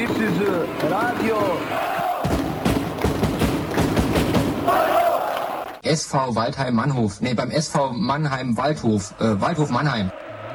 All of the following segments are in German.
This is Radio. SV Waldheim-Mannhof. Nee, beim SV Mannheim-Waldhof. Waldhof Mannheim.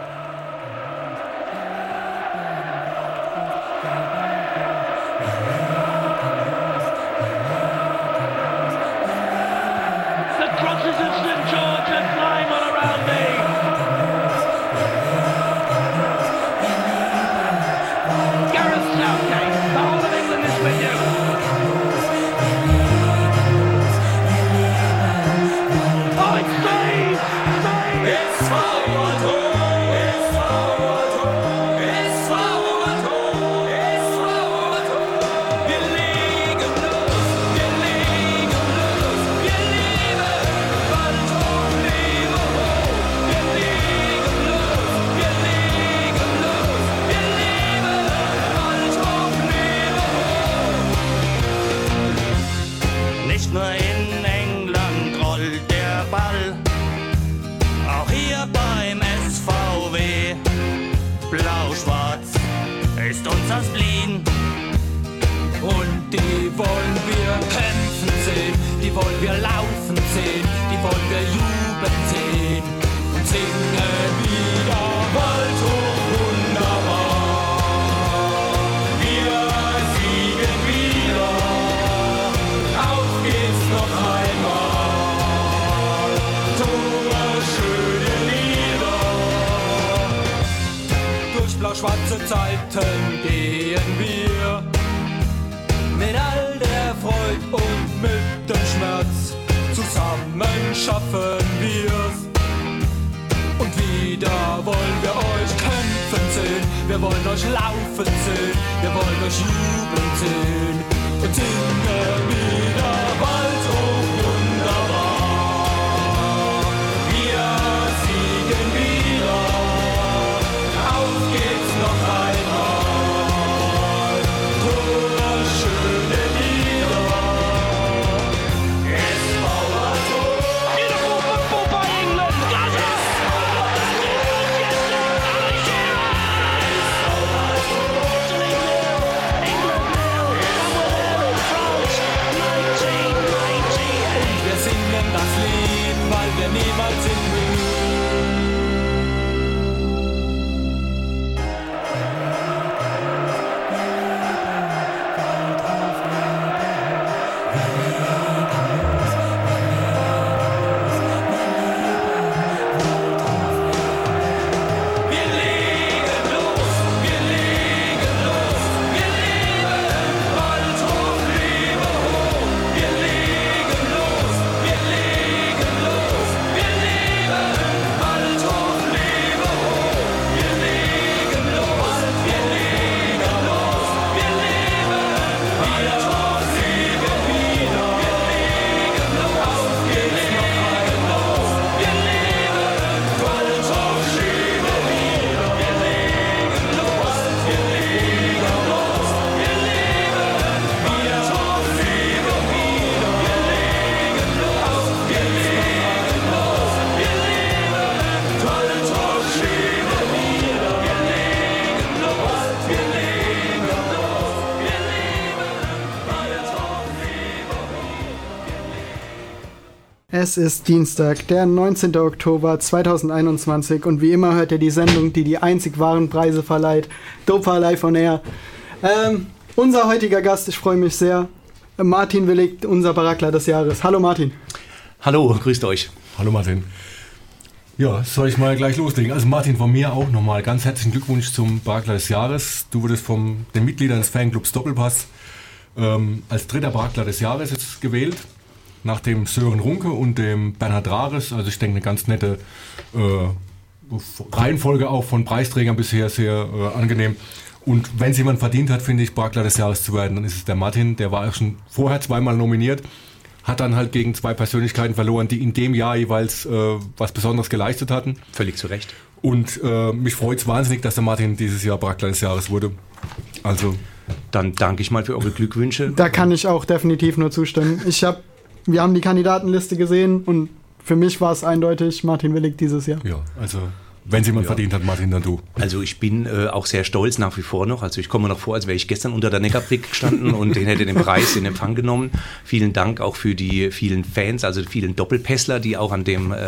Schwarze Zeiten gehen wir mit all der Freude und mit dem Schmerz. Zusammen schaffen wir's. Und wieder wollen wir euch kämpfen sehen. Wir wollen euch laufen sehen. Wir wollen euch jubeln sehen. Und singen wieder Waldhof wunderbar. Wir siegen wieder. Auf geht's noch einmal. Schöne Lieder. SV Waldhof. Beautiful football by England. Does it? England now. And we're there in France. 1998. Und wir singen das Lied, weil wir niemals sind müde. Es ist Dienstag, der 19. Oktober 2021 und wie immer hört ihr die Sendung, die die einzig wahren Preise verleiht, Dopa Live on Air. Unser heutiger Gast, ich freue mich sehr, Martin Willig, unser Barackler des Jahres. Hallo Martin. Hallo, grüßt euch. Hallo Martin. Ja, soll ich mal gleich loslegen? Also Martin, von mir auch nochmal ganz herzlichen Glückwunsch zum Barackler des Jahres. Du wurdest von den Mitgliedern des Fanclubs Doppelpass als dritter Barackler des Jahres jetzt gewählt. Nach dem Sören Runke und dem Bernhard Rares, also ich denke eine ganz nette Reihenfolge auch von Preisträgern bisher, sehr angenehm. Und wenn es jemand verdient hat, finde ich, Barackler des Jahres zu werden, dann ist es der Martin, der war auch schon vorher zweimal nominiert, hat dann halt gegen zwei Persönlichkeiten verloren, die in dem Jahr jeweils was Besonderes geleistet hatten. Völlig zu Recht. Und mich freut es wahnsinnig, dass der Martin dieses Jahr Barackler des Jahres wurde. Also dann danke ich mal für eure Glückwünsche. Da kann ich auch definitiv nur zustimmen. Wir haben die Kandidatenliste gesehen und für mich war es eindeutig Martin Willig dieses Jahr. Ja, also Wenn es jemand verdient hat, Martin, dann du. Also ich bin auch sehr stolz nach wie vor noch. Also ich komme mir noch vor, als wäre ich gestern unter der Neckarbrücke gestanden und den hätte den Preis in Empfang genommen. Vielen Dank auch für die vielen Fans, also vielen Doppelpässler, die auch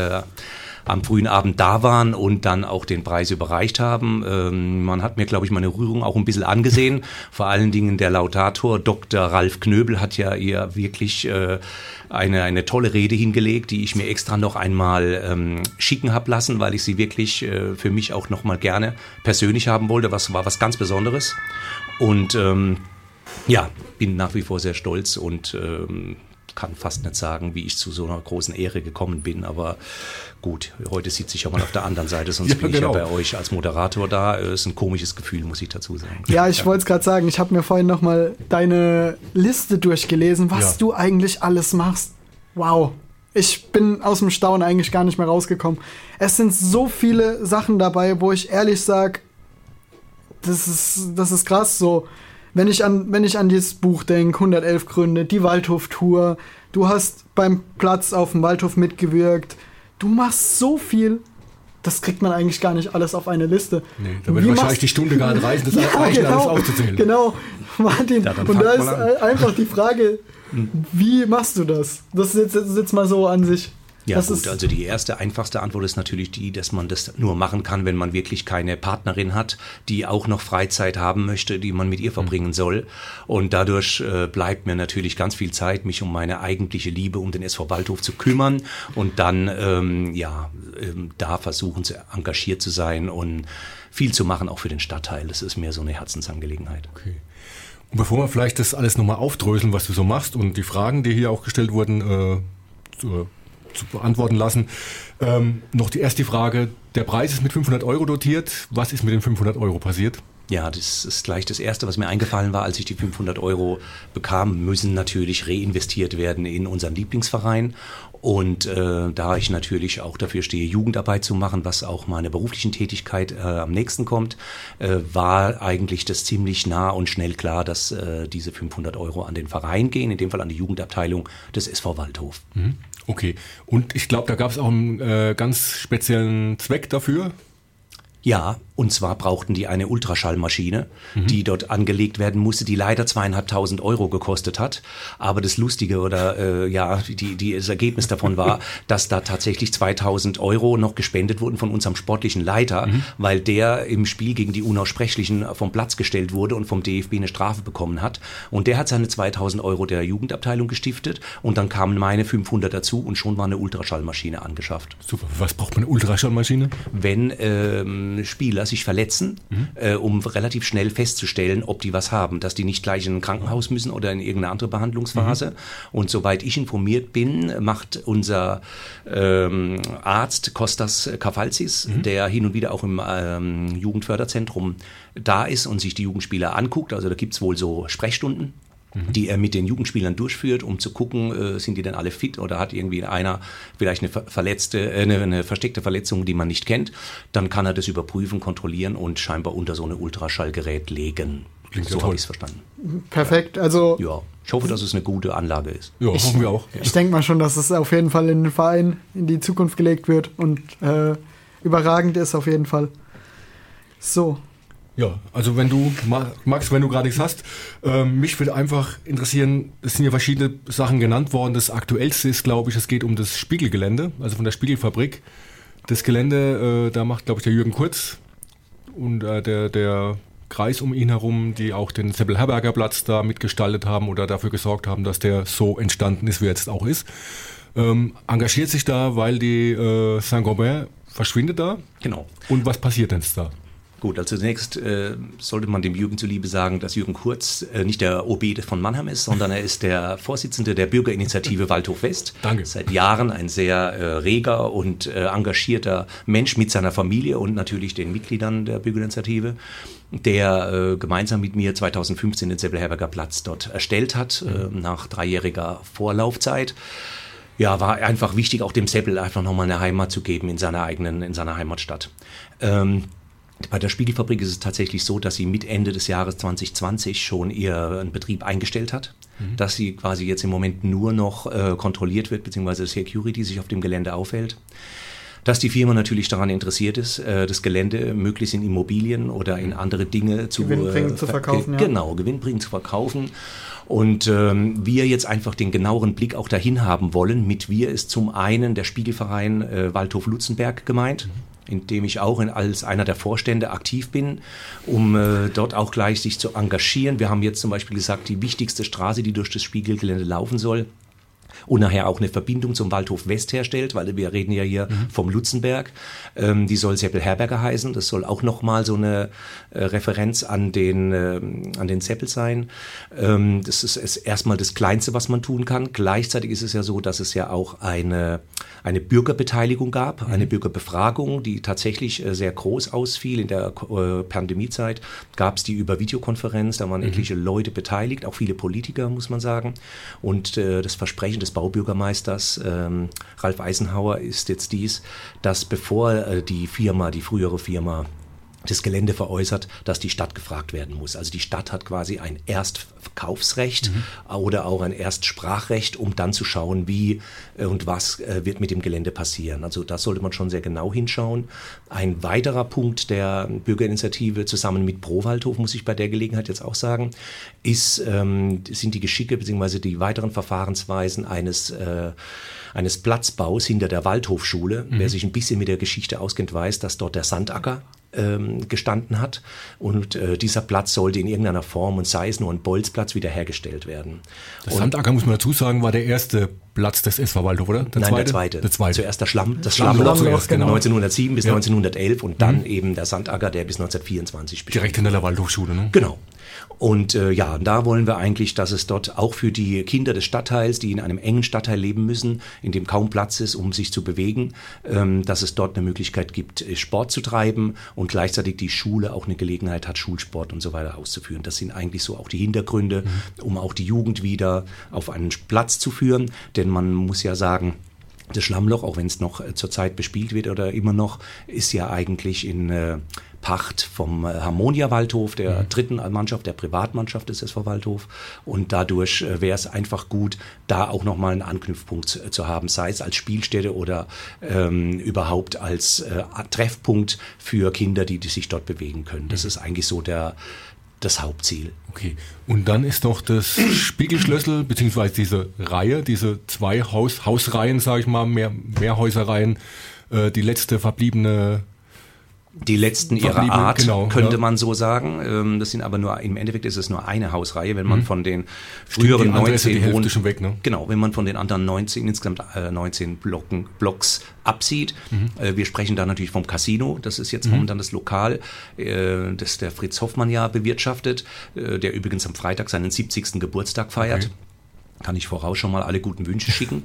am frühen Abend da waren und dann auch den Preis überreicht haben. Man hat mir, glaube ich, meine Rührung auch ein bisschen angesehen. Vor allen Dingen der Lautator Dr. Ralf Knöbel hat ja ihr wirklich eine tolle Rede hingelegt, die ich mir extra noch einmal schicken habe lassen, weil ich sie wirklich für mich auch noch mal gerne persönlich haben wollte. War was ganz Besonderes. Und bin nach wie vor sehr stolz und kann fast nicht sagen, wie ich zu so einer großen Ehre gekommen bin, aber gut, heute sitze ich ja mal auf der anderen Seite, sonst bin ich ja bei euch als Moderator da. Ist ein komisches Gefühl, muss ich dazu sagen. Ja, ich wollte es gerade sagen, ich habe mir vorhin nochmal deine Liste durchgelesen, was du eigentlich alles machst. Wow, ich bin aus dem Staunen eigentlich gar nicht mehr rausgekommen. Es sind so viele Sachen dabei, wo ich ehrlich sage, das ist krass so. Wenn ich an dieses Buch denke, 111 Gründe, die Waldhof-Tour, du hast beim Platz auf dem Waldhof mitgewirkt, du machst so viel, das kriegt man eigentlich gar nicht alles auf eine Liste. Nee, da würde wahrscheinlich die Stunde gar nicht reichen, das alles aufzuzählen. Genau, Martin, und da ist einfach die Frage, wie machst du das? Das ist jetzt mal so an sich. Ja gut, also die erste, einfachste Antwort ist natürlich die, dass man das nur machen kann, wenn man wirklich keine Partnerin hat, die auch noch Freizeit haben möchte, die man mit ihr verbringen soll. Und dadurch bleibt mir natürlich ganz viel Zeit, mich um meine eigentliche Liebe, um den SV Waldhof zu kümmern und dann da versuchen, engagiert zu sein und viel zu machen, auch für den Stadtteil. Das ist mir so eine Herzensangelegenheit. Okay. Und bevor wir vielleicht das alles nochmal aufdröseln, was du so machst und die Fragen, die hier auch gestellt wurden, zu beantworten lassen. Noch die erste Frage, der Preis ist mit 500 € dotiert. Was ist mit den 500 € passiert? Ja, das ist gleich das Erste, was mir eingefallen war, als ich die 500 € bekam, müssen natürlich reinvestiert werden in unseren Lieblingsverein. Und da ich natürlich auch dafür stehe, Jugendarbeit zu machen, was auch meiner beruflichen Tätigkeit am nächsten kommt, war eigentlich das ziemlich nah und schnell klar, dass diese 500 € an den Verein gehen, in dem Fall an die Jugendabteilung des SV Waldhof. Okay, und ich glaube, da gab es auch einen ganz speziellen Zweck dafür. Ja, und zwar brauchten die eine Ultraschallmaschine, die dort angelegt werden musste, die leider 2.500 € gekostet hat. Aber das Lustige oder das Ergebnis davon war, dass da tatsächlich 2.000 € noch gespendet wurden von unserem sportlichen Leiter, weil der im Spiel gegen die Unaussprechlichen vom Platz gestellt wurde und vom DFB eine Strafe bekommen hat. Und der hat seine 2.000 € der Jugendabteilung gestiftet und dann kamen meine 500 dazu und schon war eine Ultraschallmaschine angeschafft. Super, was braucht man eine Ultraschallmaschine? Wenn Spieler sich verletzen, um relativ schnell festzustellen, ob die was haben, dass die nicht gleich in ein Krankenhaus müssen oder in irgendeine andere Behandlungsphase. Und soweit ich informiert bin, macht unser Arzt Kostas Kafalzis, der hin und wieder auch im Jugendförderzentrum da ist und sich die Jugendspieler anguckt, also da gibt's wohl so Sprechstunden, die er mit den Jugendspielern durchführt, um zu gucken, sind die denn alle fit oder hat irgendwie einer vielleicht eine versteckte Verletzung, die man nicht kennt. Dann kann er das überprüfen, kontrollieren und scheinbar unter so ein Ultraschallgerät legen. Klingt so ja habe ich es verstanden. Perfekt, also... Ja, ich hoffe, dass es eine gute Anlage ist. Ja, hoffen wir auch. Ich denke mal schon, dass es auf jeden Fall in den Verein in die Zukunft gelegt wird und überragend ist auf jeden Fall. So. Ja, also wenn du, Max, wenn du gerade nichts hast, mich würde einfach interessieren, es sind ja verschiedene Sachen genannt worden. Das aktuellste ist, glaube ich, es geht um das Spiegelgelände, also von der Spiegelfabrik. Das Gelände, da macht, glaube ich, der Jürgen Kurz und der Kreis um ihn herum, die auch den Seppel-Herberger-Platz da mitgestaltet haben oder dafür gesorgt haben, dass der so entstanden ist, wie er jetzt auch ist. Engagiert sich da, weil die Saint-Gobain verschwindet da. Genau. Und was passiert denn da? Gut, also zunächst sollte man dem Jürgen zuliebe sagen, dass Jürgen Kurz nicht der OB von Mannheim ist, sondern er ist der Vorsitzende der Bürgerinitiative Waldhof West. Danke. Seit Jahren ein sehr reger und engagierter Mensch mit seiner Familie und natürlich den Mitgliedern der Bürgerinitiative, der gemeinsam mit mir 2015 den Seppel-Herberger Platz dort erstellt hat, nach 3-jähriger Vorlaufzeit. Ja, war einfach wichtig, auch dem Seppel einfach nochmal eine Heimat zu geben in seiner Heimatstadt. Bei der Spiegelfabrik ist es tatsächlich so, dass sie mit Ende des Jahres 2020 schon ihren Betrieb eingestellt hat, dass sie quasi jetzt im Moment nur noch kontrolliert wird, beziehungsweise Security sich auf dem Gelände aufhält. Dass die Firma natürlich daran interessiert ist, das Gelände möglichst in Immobilien oder in andere Dinge gewinnbringend zu verkaufen. Genau, gewinnbringend zu verkaufen. Und wir jetzt einfach den genaueren Blick auch dahin haben wollen. Mit wir ist zum einen der Spiegelverein Waldhof-Lutzenberg gemeint, in dem ich auch als einer der Vorstände aktiv bin, um dort auch gleich sich zu engagieren. Wir haben jetzt zum Beispiel gesagt, die wichtigste Straße, die durch das Spiegelgelände laufen soll, und nachher auch eine Verbindung zum Waldhof West herstellt, weil wir reden ja hier vom Lutzenberg. Die soll Seppel-Herberger heißen. Das soll auch nochmal so eine Referenz an den Seppel sein. Das ist erstmal das Kleinste, was man tun kann. Gleichzeitig ist es ja so, dass es ja auch eine Bürgerbeteiligung gab, eine Bürgerbefragung, die tatsächlich sehr groß ausfiel. In der Pandemiezeit gab es die über Videokonferenz, da waren etliche Leute beteiligt, auch viele Politiker, muss man sagen. Und das Versprechen des Baubürgermeisters Ralf Eisenhauer ist jetzt dies, dass bevor die frühere Firma das Gelände veräußert, dass die Stadt gefragt werden muss. Also die Stadt hat quasi ein Erstverkaufsrecht oder auch ein Erstsprachrecht, um dann zu schauen, wie und was wird mit dem Gelände passieren. Also da sollte man schon sehr genau hinschauen. Ein weiterer Punkt der Bürgerinitiative zusammen mit Pro Waldhof, muss ich bei der Gelegenheit jetzt auch sagen, sind die Geschicke bzw. die weiteren Verfahrensweisen eines Platzbaus hinter der Waldhofschule. Wer sich ein bisschen mit der Geschichte auskennt, weiß, dass dort der Sandacker gestanden hat und dieser Platz sollte in irgendeiner Form, und sei es nur ein Bolzplatz, wiederhergestellt werden. Das Sandacker, muss man dazu sagen, war der erste Platz des SV Waldhof, oder? Der zweite. Zuerst das Schlammloch, genau. 1907 bis 1911 und dann eben der Sandacker, der bis 1924 bestand. Direkt hinter der Waldhofschule, ne? Genau. Und da wollen wir eigentlich, dass es dort auch für die Kinder des Stadtteils, die in einem engen Stadtteil leben müssen, in dem kaum Platz ist, um sich zu bewegen, dass es dort eine Möglichkeit gibt, Sport zu treiben und gleichzeitig die Schule auch eine Gelegenheit hat, Schulsport und so weiter auszuführen. Das sind eigentlich so auch die Hintergründe, um auch die Jugend wieder auf einen Platz zu führen. Denn man muss ja sagen, das Schlammloch, auch wenn es noch zurzeit bespielt wird oder immer noch, ist ja eigentlich in Pacht vom Harmonia Waldhof, der dritten Mannschaft, der Privatmannschaft des SV Waldhof. Und dadurch wäre es einfach gut, da auch nochmal einen Anknüpfpunkt zu haben, sei es als Spielstätte oder überhaupt als Treffpunkt für Kinder, die sich dort bewegen können. Das ist eigentlich so das Hauptziel. Okay. Und dann ist noch das Spiegelschlössl, beziehungsweise diese Reihe, diese zwei Hausreihen, sage ich mal, Mehrhäuserreihen, die letzte verbliebene. Die letzten ihrer Art, genau, könnte man so sagen. Das sind aber im Endeffekt ist es nur eine Hausreihe, wenn man von den früheren 19 weg, ne? Genau, wenn man von den anderen insgesamt 19 Blocks absieht. Wir sprechen da natürlich vom Casino, das ist jetzt momentan das Lokal, das der Fritz Hoffmann ja bewirtschaftet, der übrigens am Freitag seinen 70. Geburtstag feiert. Okay. Kann ich voraus schon mal alle guten Wünsche schicken.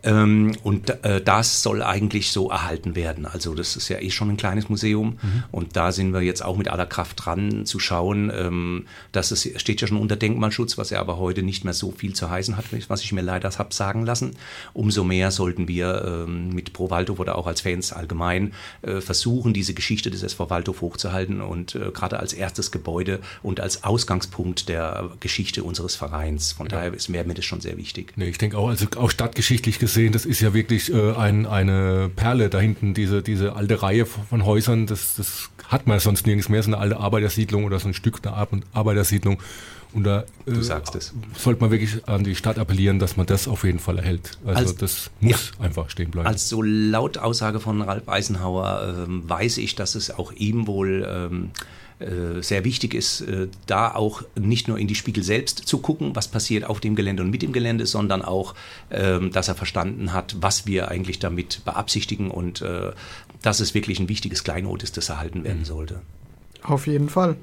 Und das soll eigentlich so erhalten werden. Also das ist ja schon ein kleines Museum. Und da sind wir jetzt auch mit aller Kraft dran zu schauen. Steht ja schon unter Denkmalschutz, was ja aber heute nicht mehr so viel zu heißen hat, was ich mir leider habe sagen lassen. Umso mehr sollten wir mit Pro Waldhof oder auch als Fans allgemein versuchen, diese Geschichte des SV Waldhof hochzuhalten und gerade als erstes Gebäude und als Ausgangspunkt der Geschichte unseres Vereins. Von daher wäre mir das schon sehr wichtig. Nee, ich denke auch, also auch stadtgeschichtlich gesehen, das ist ja wirklich eine Perle da hinten, diese alte Reihe von Häusern, das hat man sonst nirgends mehr, so eine alte Arbeitersiedlung oder so ein Stück einer Arbeitersiedlung. Und da sollte man wirklich an die Stadt appellieren, dass man das auf jeden Fall erhält. Also das muss einfach stehen bleiben. Also laut Aussage von Ralf Eisenhauer weiß ich, dass es auch ihm wohl sehr wichtig ist, da auch nicht nur in die Spiegel selbst zu gucken, was passiert auf dem Gelände und mit dem Gelände, sondern auch, dass er verstanden hat, was wir eigentlich damit beabsichtigen und dass es wirklich ein wichtiges Kleinod ist, das erhalten werden sollte. Auf jeden Fall.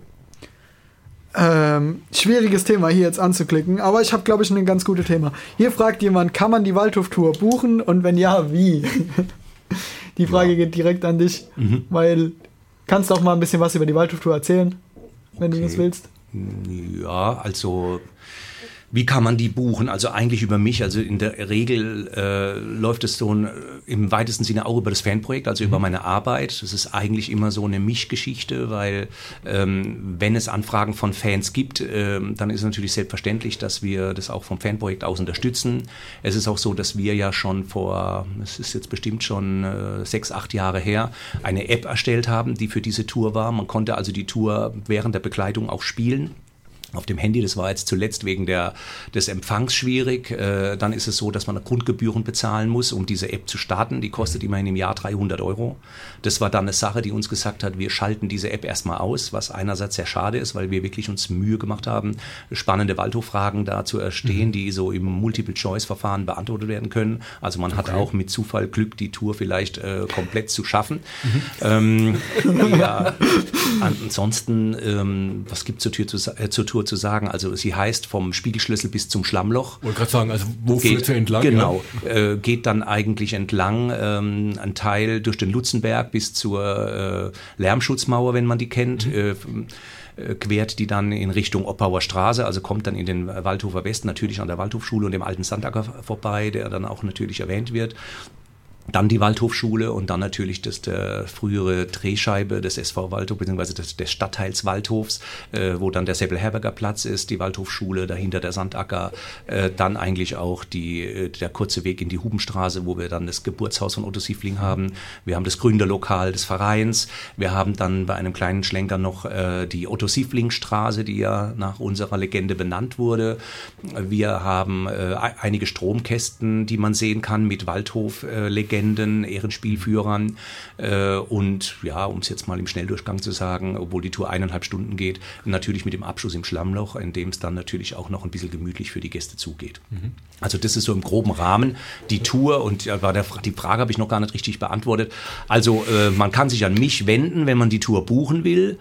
Schwieriges Thema hier jetzt anzuklicken, aber ich habe, glaube ich, ein ganz gutes Thema. Hier fragt jemand, kann man die Waldhof-Tour buchen und wenn ja, wie? Die Frage geht direkt an dich, weil kannst du auch mal ein bisschen was über die Waldhof-Tour erzählen, wenn du das willst? Ja, also Wie kann man die buchen? Also eigentlich über mich. Also in der Regel läuft es so im weitesten Sinne auch über das Fanprojekt, also über meine Arbeit. Das ist eigentlich immer so eine Mischgeschichte, weil wenn es Anfragen von Fans gibt, dann ist es natürlich selbstverständlich, dass wir das auch vom Fanprojekt aus unterstützen. Es ist auch so, dass wir ja schon es ist jetzt bestimmt schon 6, 8 Jahre her, eine App erstellt haben, die für diese Tour war. Man konnte also die Tour während der Begleitung auch spielen. Auf dem Handy, das war jetzt zuletzt wegen des Empfangs schwierig. Dann ist es so, dass man Grundgebühren bezahlen muss, um diese App zu starten. Die kostet immerhin im Jahr 300 €. Das war dann eine Sache, die uns gesagt hat, wir schalten diese App erstmal aus, was einerseits sehr schade ist, weil wir wirklich uns Mühe gemacht haben, spannende Waldhof-Fragen da zu erstehen, die so im Multiple-Choice-Verfahren beantwortet werden können. Also man hat auch mit Zufall Glück, die Tour vielleicht komplett zu schaffen. Ja, ansonsten, was gibt es zur Tour zu sagen? Also sie heißt vom Spiegelschlüssel bis zum Schlammloch. Ich wollte gerade sagen, also wo führt sie entlang? Genau, geht dann eigentlich entlang, ein Teil durch den Lutzenberg bis zur Lärmschutzmauer, wenn man die kennt, quert die dann in Richtung Oppauer Straße, also kommt dann in den Waldhofer Westen, natürlich an der Waldhofschule und dem alten Sandacker vorbei, der dann auch natürlich erwähnt wird. Dann die Waldhofschule und dann natürlich der frühere Drehscheibe des SV Waldhof, beziehungsweise des Stadtteils Waldhofs, wo dann der Seppel-Herberger Platz ist, die Waldhofschule, dahinter der Sandacker, dann eigentlich auch der kurze Weg in die Hubenstraße, wo wir dann das Geburtshaus von Otto Siefling haben. Wir haben das Gründerlokal des Vereins. Wir haben dann bei einem kleinen Schlenker noch die Otto Siefling Straße, die ja nach unserer Legende benannt wurde. Wir haben einige Stromkästen, die man sehen kann mit Waldhof-Legenden, Ehrenspielführern und ja, um es jetzt mal im Schnelldurchgang zu sagen, obwohl die Tour 1,5 Stunden geht, natürlich mit dem Abschluss im Schlammloch, in dem es dann natürlich auch noch ein bisschen gemütlich für die Gäste zugeht. Also das ist so im groben Rahmen die Tour und die Frage habe ich noch gar nicht richtig beantwortet. Also man kann sich an mich wenden, wenn man die Tour buchen will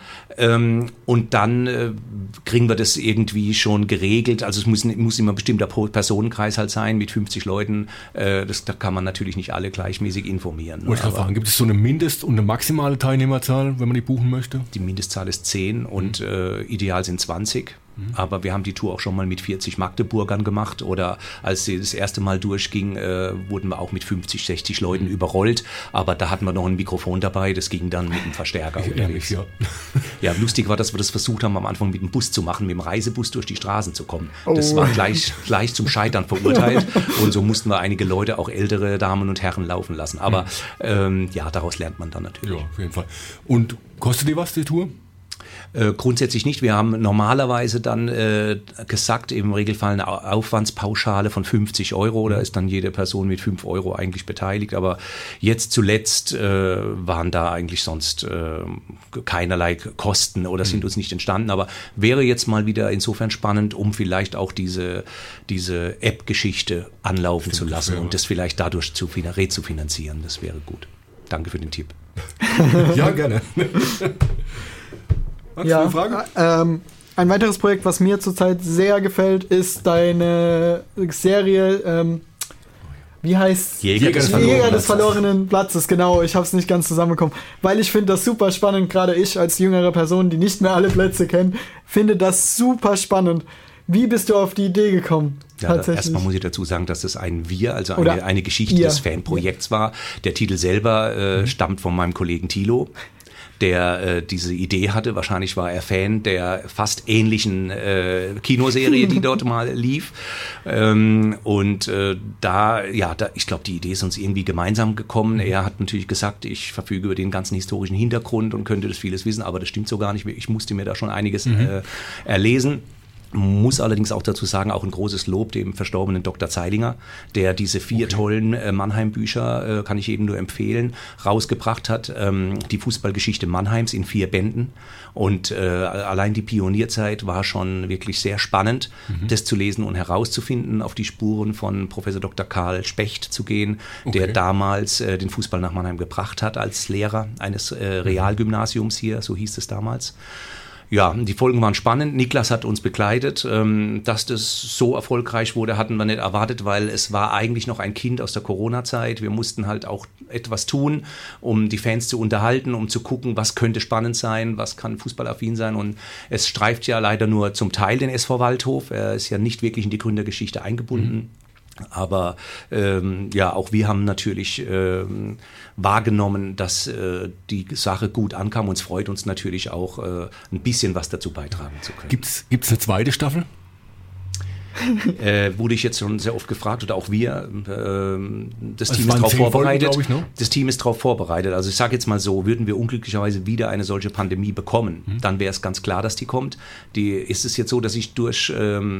und dann kriegen wir das irgendwie schon geregelt. Also es muss immer ein bestimmter Personenkreis halt sein mit 50 Leuten. Da kann man natürlich nicht alle gleichmäßig informieren. Wollte ich gerade fragen, gibt es so eine Mindest- und eine maximale Teilnehmerzahl, wenn man die buchen möchte? Die Mindestzahl ist 10 und ideal sind 20. Aber wir haben die Tour auch schon mal mit 40 Magdeburgern gemacht oder als sie das erste Mal durchging, wurden wir auch mit 50, 60 Leuten überrollt. Aber da hatten wir noch ein Mikrofon dabei, das ging dann mit dem Verstärker unterwegs. Ja, lustig war, dass wir das versucht haben, am Anfang mit dem Bus zu machen, mit dem Reisebus durch die Straßen zu kommen. Das war gleich zum Scheitern verurteilt und so mussten wir einige Leute, auch ältere Damen und Herren, laufen lassen. Aber ja, daraus lernt man dann natürlich. Ja, auf jeden Fall. Und kostet die was, die Tour? Grundsätzlich nicht. Wir haben normalerweise dann gesagt, im Regelfall eine Aufwandspauschale von 50 €. Da ist dann jede Person mit 5 € eigentlich beteiligt. Aber jetzt zuletzt waren da eigentlich sonst keinerlei Kosten oder sind uns nicht entstanden. Aber wäre jetzt mal wieder insofern spannend, um vielleicht auch diese App-Geschichte anlaufen zu lassen und das vielleicht dadurch zu refinanzieren. Das wäre gut. Danke für den Tipp. Ja, gerne. Ja, ein weiteres Projekt, was mir zurzeit sehr gefällt, ist deine Serie, wie heißt Jäger des verlorenen Platzes, genau, ich habe es nicht ganz zusammenbekommen, weil ich finde das super spannend, gerade ich als jüngere Person, die nicht mehr alle Plätze kennt, finde das super spannend. Wie bist du auf die Idee gekommen? Ja, erstmal muss ich dazu sagen, dass das also eine Geschichte des Fanprojekts war. Der Titel selber stammt von meinem Kollegen Thilo, der diese Idee hatte. Wahrscheinlich war er Fan der fast ähnlichen Kinoserie, die dort mal lief. Ich glaube, die Idee ist uns irgendwie gemeinsam gekommen. Er hat natürlich gesagt, ich verfüge über den ganzen historischen Hintergrund und könnte das vieles wissen, aber das stimmt so gar nicht. Ich musste mir da schon einiges erlesen. Muss allerdings auch dazu sagen, auch ein großes Lob dem verstorbenen Dr. Zeilinger, der diese 4 tollen Mannheim-Bücher, kann ich jedem nur empfehlen, rausgebracht hat. Die Fußballgeschichte Mannheims in 4 Bänden. Und allein die Pionierzeit war schon wirklich sehr spannend, das zu lesen und herauszufinden, auf die Spuren von Professor Dr. Karl Specht zu gehen, der damals den Fußball nach Mannheim gebracht hat als Lehrer eines Realgymnasiums hier, so hieß es damals. Ja, die Folgen waren spannend. Niklas hat uns begleitet. Dass das so erfolgreich wurde, hatten wir nicht erwartet, weil es war eigentlich noch ein Kind aus der Corona-Zeit. Wir mussten halt auch etwas tun, um die Fans zu unterhalten, um zu gucken, was könnte spannend sein, was kann fußballaffin sein. Und es streift ja leider nur zum Teil den SV Waldhof. Er ist ja nicht wirklich in die Gründergeschichte eingebunden. Aber ja, auch wir haben natürlich wahrgenommen, dass die Sache gut ankam. Uns freut uns natürlich auch, ein bisschen was dazu beitragen zu können. Gibt's eine zweite Staffel? Wurde ich jetzt schon sehr oft gefragt, oder auch wir. Das Team es ist darauf vorbereitet. Folgen, glaub ich, ne? Das Team ist darauf vorbereitet. Also ich sage jetzt mal so, würden wir unglücklicherweise wieder eine solche Pandemie bekommen, dann wäre es ganz klar, dass die kommt. Ist es jetzt so, dass ich durch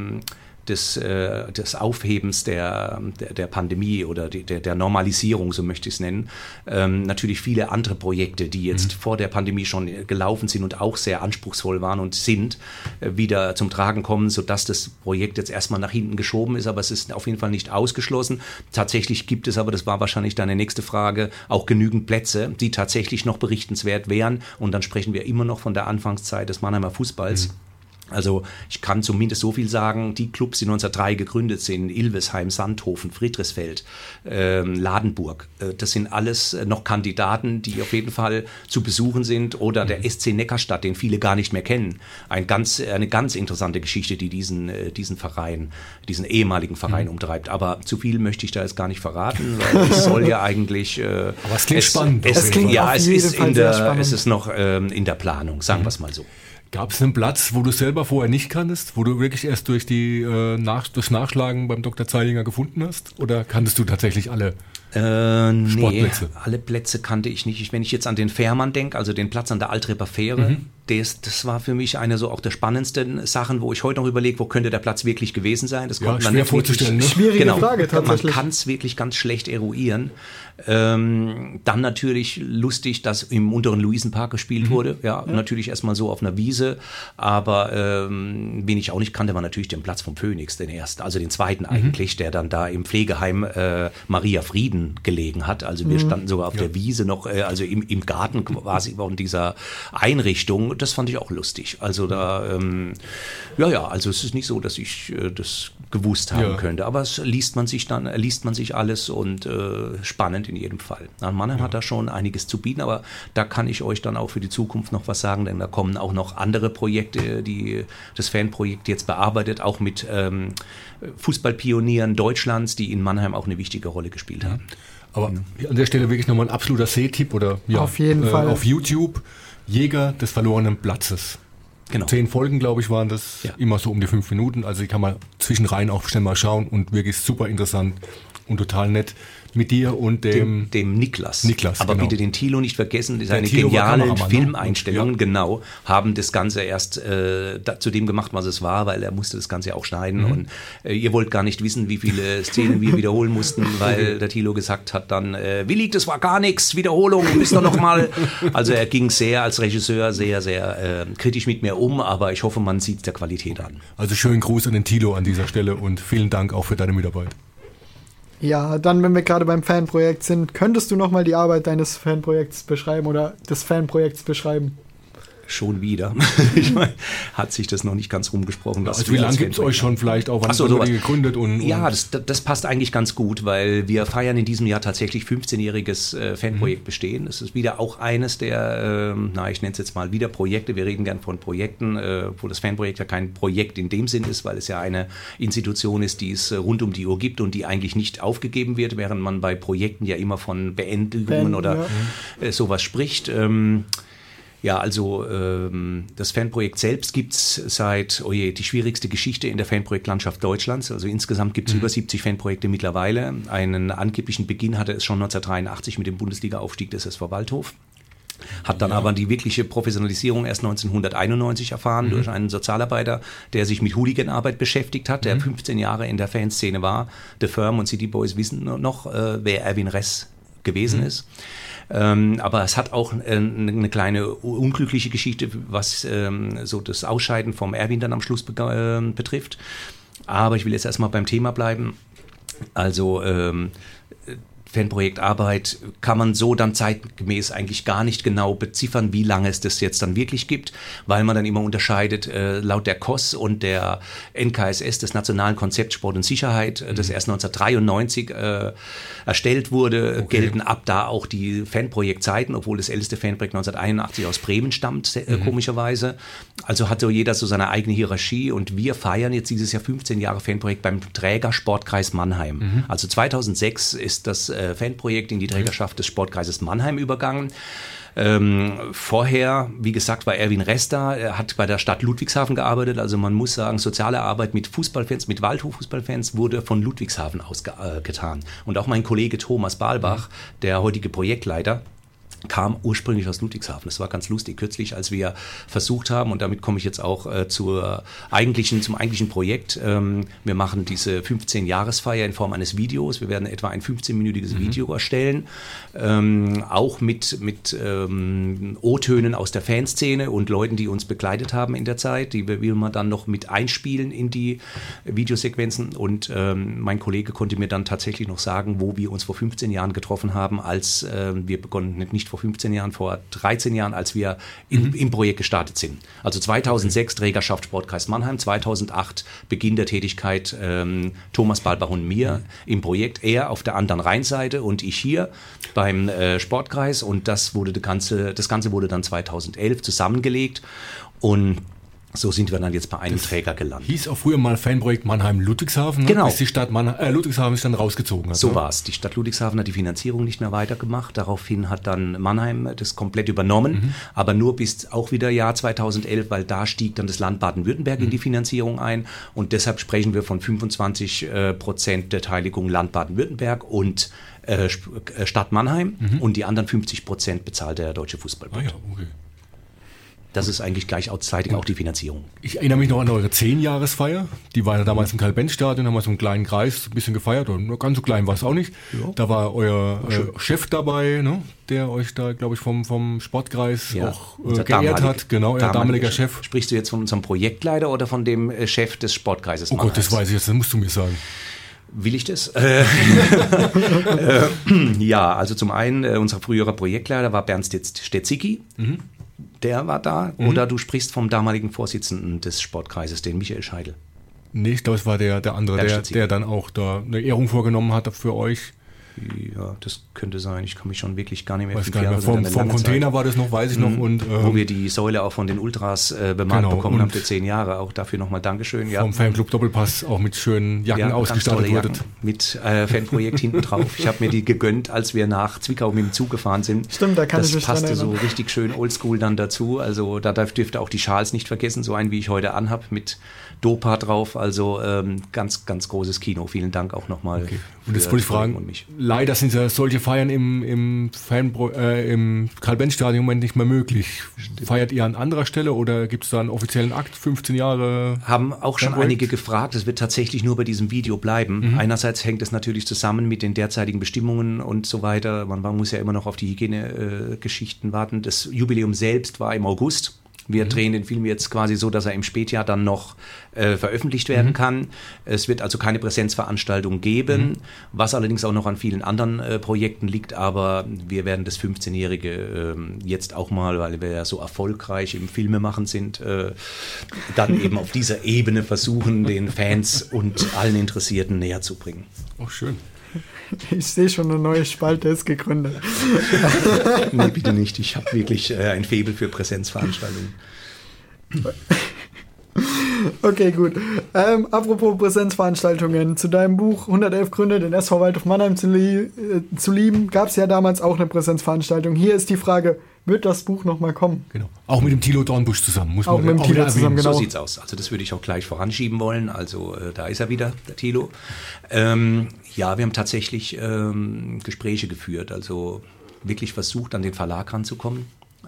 des Aufhebens der Pandemie oder der Normalisierung, so möchte ich es nennen, natürlich viele andere Projekte, die jetzt vor der Pandemie schon gelaufen sind und auch sehr anspruchsvoll waren und sind, wieder zum Tragen kommen, sodass das Projekt jetzt erstmal nach hinten geschoben ist, aber es ist auf jeden Fall nicht ausgeschlossen. Tatsächlich gibt es aber, das war wahrscheinlich deine nächste Frage, auch genügend Plätze, die tatsächlich noch berichtenswert wären, und dann sprechen wir immer noch von der Anfangszeit des Mannheimer Fußballs. Also ich kann zumindest so viel sagen, die Clubs, die 1903 gegründet sind, Ilvesheim, Sandhofen, Friedrichsfeld, Ladenburg, das sind alles noch Kandidaten, die auf jeden Fall zu besuchen sind, oder der SC Neckarstadt, den viele gar nicht mehr kennen. Eine ganz interessante Geschichte, die diesen Verein, diesen ehemaligen Verein umtreibt. Aber zu viel möchte ich da jetzt gar nicht verraten, weil es soll ja eigentlich... aber es klingt spannend. Es ist noch in der Planung, sagen wir es mal so. Gab es einen Platz, wo du selber vorher nicht kanntest, wo du wirklich erst durch durchs Nachschlagen beim Dr. Zeilinger gefunden hast? Oder kanntest du tatsächlich alle Sportplätze? Nee, alle Plätze kannte ich nicht. Wenn ich jetzt an den Fährmann denke, also den Platz an der Altrepper Fähre, das war für mich eine so auch der spannendsten Sachen, wo ich heute noch überlege, wo könnte der Platz wirklich gewesen sein. Das konnte man schwer vorzustellen. Ne? Schwierige Frage tatsächlich. Man kann es wirklich ganz schlecht eruieren. Dann natürlich lustig, dass im unteren Luisenpark gespielt wurde. Ja, natürlich erstmal so auf einer Wiese. Aber wen ich auch nicht kannte, war natürlich den Platz vom Phönix, den ersten, also den zweiten eigentlich, der dann da im Pflegeheim Maria Frieden gelegen hat. Also wir standen sogar auf der Wiese noch, also im Garten quasi von dieser Einrichtung. Das fand ich auch lustig. Also da, also es ist nicht so, dass ich das gewusst haben könnte. Aber es liest man sich alles und spannend in jedem Fall. Mannheim hat da schon einiges zu bieten, aber da kann ich euch dann auch für die Zukunft noch was sagen, denn da kommen auch noch andere Projekte, die das Fanprojekt jetzt bearbeitet, auch mit Fußballpionieren Deutschlands, die in Mannheim auch eine wichtige Rolle gespielt haben. Aber an der Stelle wirklich nochmal ein absoluter Sehtipp oder auf jeden Fall auf YouTube, Jäger des verlorenen Platzes. Genau. 10 Folgen, glaube ich, waren das, immer so um die 5 Minuten. Also ich kann mal zwischenrein auch schnell mal schauen und wirklich super interessant und total nett. Mit dir und dem Niklas. Aber genau. bitte den Thilo nicht vergessen, seine genialen Filmeinstellungen, ne? haben das Ganze erst zu dem gemacht, was es war, weil er musste das Ganze auch schneiden. Und ihr wollt gar nicht wissen, wie viele Szenen wir wiederholen mussten, weil der Thilo gesagt hat dann, Willi, das war gar nichts, Wiederholung, müssen wir noch mal. Also er ging als Regisseur sehr, sehr kritisch mit mir um, aber ich hoffe, man sieht es der Qualität an. Also schönen Gruß an den Thilo an dieser Stelle und vielen Dank auch für deine Mitarbeit. Ja, dann, wenn wir gerade beim Fanprojekt sind, könntest du nochmal die Arbeit deines Fanprojekts beschreiben oder des Fanprojekts beschreiben? Schon wieder. Ich meine, hat sich das noch nicht ganz rumgesprochen. Also wie lange gibt es euch schon vielleicht auch? Wann wurde die gegründet? Ja, das passt eigentlich ganz gut, weil wir feiern in diesem Jahr tatsächlich 15-jähriges Fanprojekt bestehen. Das ist wieder auch eines der, ich nenne es jetzt mal wieder Projekte. Wir reden gern von Projekten, wo das Fanprojekt ja kein Projekt in dem Sinn ist, weil es ja eine Institution ist, die es rund um die Uhr gibt und die eigentlich nicht aufgegeben wird, während man bei Projekten ja immer von Beendigungen oder sowas spricht. Das Fanprojekt selbst gibt es seit, die schwierigste Geschichte in der Fanprojektlandschaft Deutschlands. Also insgesamt gibt es über 70 Fanprojekte mittlerweile. Einen angeblichen Beginn hatte es schon 1983 mit dem Bundesliga-Aufstieg des SV Waldhof. Hat dann aber die wirkliche Professionalisierung erst 1991 erfahren durch einen Sozialarbeiter, der sich mit Hooliganarbeit beschäftigt hat, der 15 Jahre in der Fanszene war. The Firm und City Boys wissen noch, wer Erwin Ress gewesen ist. Aber es hat auch eine kleine unglückliche Geschichte, was so das Ausscheiden vom Erwin dann am Schluss betrifft. Aber ich will jetzt erstmal beim Thema bleiben. Also Fanprojektarbeit kann man so dann zeitgemäß eigentlich gar nicht genau beziffern, wie lange es das jetzt dann wirklich gibt, weil man dann immer unterscheidet, laut der KOS und der NKSS, des Nationalen Konzepts Sport und Sicherheit, das erst 1993 erstellt wurde, gelten ab da auch die Fanprojektzeiten, obwohl das älteste Fanprojekt 1981 aus Bremen stammt, komischerweise. Also hat so jeder so seine eigene Hierarchie und wir feiern jetzt dieses Jahr 15 Jahre Fanprojekt beim Träger Sportkreis Mannheim. Also 2006 ist das Fanprojekt in die Trägerschaft des Sportkreises Mannheim übergangen. Vorher, wie gesagt, war Erwin Resta, er hat bei der Stadt Ludwigshafen gearbeitet, also man muss sagen, soziale Arbeit mit Fußballfans, mit Waldhof-Fußballfans wurde von Ludwigshafen aus getan. Und auch mein Kollege Thomas Balbach, der heutige Projektleiter, kam ursprünglich aus Ludwigshafen. Das war ganz lustig. Kürzlich, als wir versucht haben, und damit komme ich jetzt auch zum eigentlichen Projekt, wir machen diese 15-Jahresfeier in Form eines Videos. Wir werden etwa ein 15-minütiges Video erstellen, auch mit O-Tönen aus der Fanszene und Leuten, die uns begleitet haben in der Zeit, die will man dann noch mit einspielen in die Videosequenzen. Und mein Kollege konnte mir dann tatsächlich noch sagen, wo wir uns vor 15 Jahren getroffen haben, als wir begonnen, nicht vor 15 Jahren, vor 13 Jahren, als wir im Projekt gestartet sind. Also 2006 Trägerschaft Sportkreis Mannheim, 2008 Beginn der Tätigkeit Thomas Balbach und mir im Projekt, er auf der anderen Rheinseite und ich hier beim Sportkreis, und das Ganze wurde dann 2011 zusammengelegt und so sind wir dann jetzt bei einem Träger gelandet. Hieß auch früher mal Fanprojekt Mannheim-Ludwigshafen, genau. Bis die Stadt Ludwigshafen sich dann rausgezogen hat. So war es. Die Stadt Ludwigshafen hat die Finanzierung nicht mehr weitergemacht. Daraufhin hat dann Mannheim das komplett übernommen, aber nur bis auch wieder Jahr 2011, weil da stieg dann das Land Baden-Württemberg in die Finanzierung ein und deshalb sprechen wir von 25% Beteiligung Land Baden-Württemberg und Stadt Mannheim und die anderen 50% bezahlt der Deutsche Fußballbund. Ah ja, okay. Das ist eigentlich gleichzeitig auch die Finanzierung. Ich erinnere mich noch an eure 10-Jahresfeier. Die war ja damals im Karl-Benz-Stadion, haben wir so einen kleinen Kreis ein bisschen gefeiert. Und ganz so klein war es auch nicht. Ja. Da war euer Chef dabei, ne, der euch da, glaube ich, vom Sportkreis auch geehrt hat. Genau, euer damaliger Chef. Sprichst du jetzt von unserem Projektleiter oder von dem Chef des Sportkreises? Oh Gott, das weiß ich jetzt, das musst du mir sagen. Will ich das? Ja, also zum einen, unser früherer Projektleiter war Bernd Stetzicki. Der war da. Oder du sprichst vom damaligen Vorsitzenden des Sportkreises, den Michael Scheidel. Nee, ich glaube, es war der andere, der dann auch da eine Ehrung vorgenommen hat für euch. Ja, das könnte sein. Ich kann mich schon wirklich gar nicht mehr erinnern. Vom Container Zeit war das noch, weiß ich noch. Und, wo wir die Säule auch von den Ultras bemalt bekommen haben für 10 Jahre. Auch dafür nochmal Dankeschön. Vom Fanclub Doppelpass auch mit schönen Jacken ausgestattet wurde. Mit Fanprojekt hinten drauf. Ich habe mir die gegönnt, als wir nach Zwickau mit dem Zug gefahren sind. Stimmt, da kann ich mich dran erinnern. Das passte so richtig schön oldschool dann dazu. Also da dürfte auch die Schals nicht vergessen, so einen wie ich heute anhab mit Dopa drauf. Also ganz, ganz großes Kino. Vielen Dank auch nochmal. Okay. Und jetzt wollte ich fragen, leider sind ja solche Feiern im Karl-Benz-Stadion im Moment nicht mehr möglich. Stimmt. Feiert ihr an anderer Stelle oder gibt es da einen offiziellen Akt, 15 Jahre? Haben auch schon einige gefragt, es wird tatsächlich nur bei diesem Video bleiben. Einerseits hängt es natürlich zusammen mit den derzeitigen Bestimmungen und so weiter. Man muss ja immer noch auf die Hygienegeschichten warten. Das Jubiläum selbst war im August. Wir drehen den Film jetzt quasi so, dass er im Spätjahr dann noch veröffentlicht werden kann. Es wird also keine Präsenzveranstaltung geben, was allerdings auch noch an vielen anderen Projekten liegt. Aber wir werden das 15-Jährige jetzt auch mal, weil wir ja so erfolgreich im Filmemachen sind, dann eben auf dieser Ebene versuchen, den Fans und allen Interessierten näher zu bringen. Oh, schön. Ich sehe schon, eine neue Spalte ist gegründet. Nee, bitte nicht. Ich habe wirklich ein Faible für Präsenzveranstaltungen. Okay, gut. Apropos Präsenzveranstaltungen. Zu deinem Buch 111 Gründe, den SV Waldhof Mannheim zu lieben, gab es ja damals auch eine Präsenzveranstaltung. Hier ist die Frage, wird das Buch nochmal kommen? Genau. Auch mit dem Thilo Dornbusch zusammen. Muss auch man mit dem Thilo zusammen, genau. So sieht's aus. Also das würde ich auch gleich voranschieben wollen. Also da ist er wieder, der Thilo. Ja, wir haben tatsächlich Gespräche geführt. Also wirklich versucht, an den Verlag ranzukommen.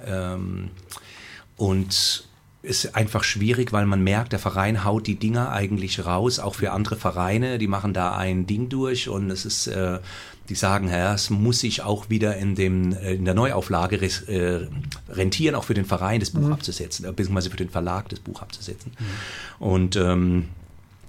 Und ist einfach schwierig, weil man merkt, der Verein haut die Dinger eigentlich raus, auch für andere Vereine, die machen da ein Ding durch und es ist, die sagen, es muss sich auch wieder in der Neuauflage rentieren, auch für den Verein das Buch abzusetzen, beziehungsweise für den Verlag das Buch abzusetzen. Und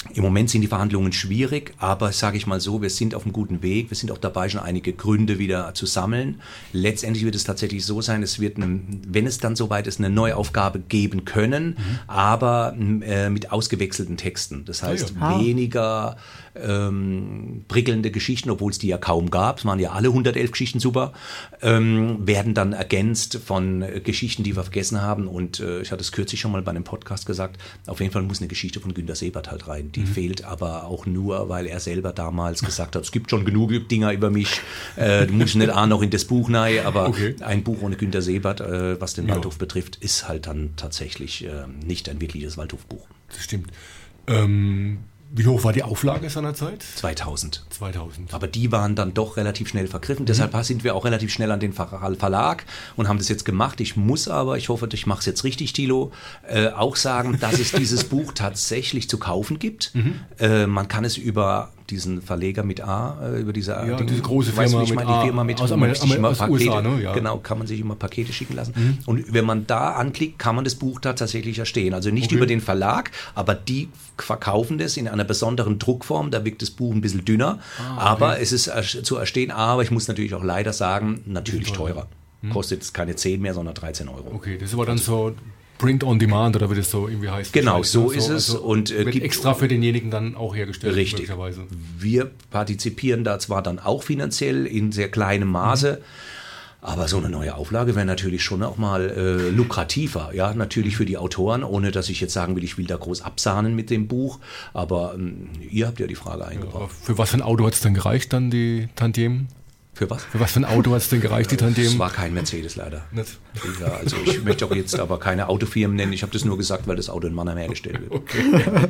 Im Moment sind die Verhandlungen schwierig, aber sage ich mal so, wir sind auf einem guten Weg. Wir sind auch dabei, schon einige Gründe wieder zu sammeln. Letztendlich wird es tatsächlich so sein, es wird, wenn es dann soweit ist, eine Neuaufgabe geben können, aber mit ausgewechselten Texten. Das heißt, weniger prickelnde Geschichten, obwohl es die ja kaum gab, es waren ja alle 111 Geschichten super, werden dann ergänzt von Geschichten, die wir vergessen haben. Und ich hatte es kürzlich schon mal bei einem Podcast gesagt, auf jeden Fall muss eine Geschichte von Günter Sebert halt rein. Die fehlt aber auch nur, weil er selber damals gesagt hat, es gibt schon genug Dinger über mich, du musst nicht auch noch in das Buch rein, aber ein Buch ohne Günter Sebert, was den Waldhof betrifft, ist halt dann tatsächlich nicht ein wirkliches Waldhofbuch. Das stimmt. Wie hoch war die Auflage seinerzeit? 2000. Aber die waren dann doch relativ schnell vergriffen. Deshalb sind wir auch relativ schnell an den Verlag und haben das jetzt gemacht. Ich muss aber, ich hoffe, ich mache es jetzt richtig, Thilo, auch sagen, dass es dieses Buch tatsächlich zu kaufen gibt. Man kann es über diesen Verleger mit A, über diese große Firma, die Firma mit aus USA, ne? Ja. Genau, kann man sich immer Pakete schicken lassen. Und wenn man da anklickt, kann man das Buch da tatsächlich erstehen. Also nicht über den Verlag, aber die verkaufen das in einer besonderen Druckform. Da wirkt das Buch ein bisschen dünner, aber es ist zu erstehen. Aber ich muss natürlich auch leider sagen, natürlich teurer. Kostet keine 10 mehr, sondern 13 Euro. Okay, das ist aber dann so Print on Demand oder wie das so irgendwie heißt. Genau, so ist es. Und wird extra für denjenigen dann auch hergestellt. Richtig. Wir partizipieren da zwar dann auch finanziell in sehr kleinem Maße, aber so eine neue Auflage wäre natürlich schon auch mal lukrativer. Ja, natürlich für die Autoren, ohne dass ich jetzt sagen will, ich will da groß absahnen mit dem Buch. Aber ihr habt ja die Frage eingebracht. Ja, für was für ein Auto hat es denn gereicht, dann die Tantiemen? Für was? Für was für ein Auto hat es denn gereicht, die Tantiemen? Es war kein Mercedes leider. Nicht? Ja, also ich möchte auch jetzt aber keine Autofirmen nennen. Ich habe das nur gesagt, weil das Auto in Mannheim hergestellt wird. Okay.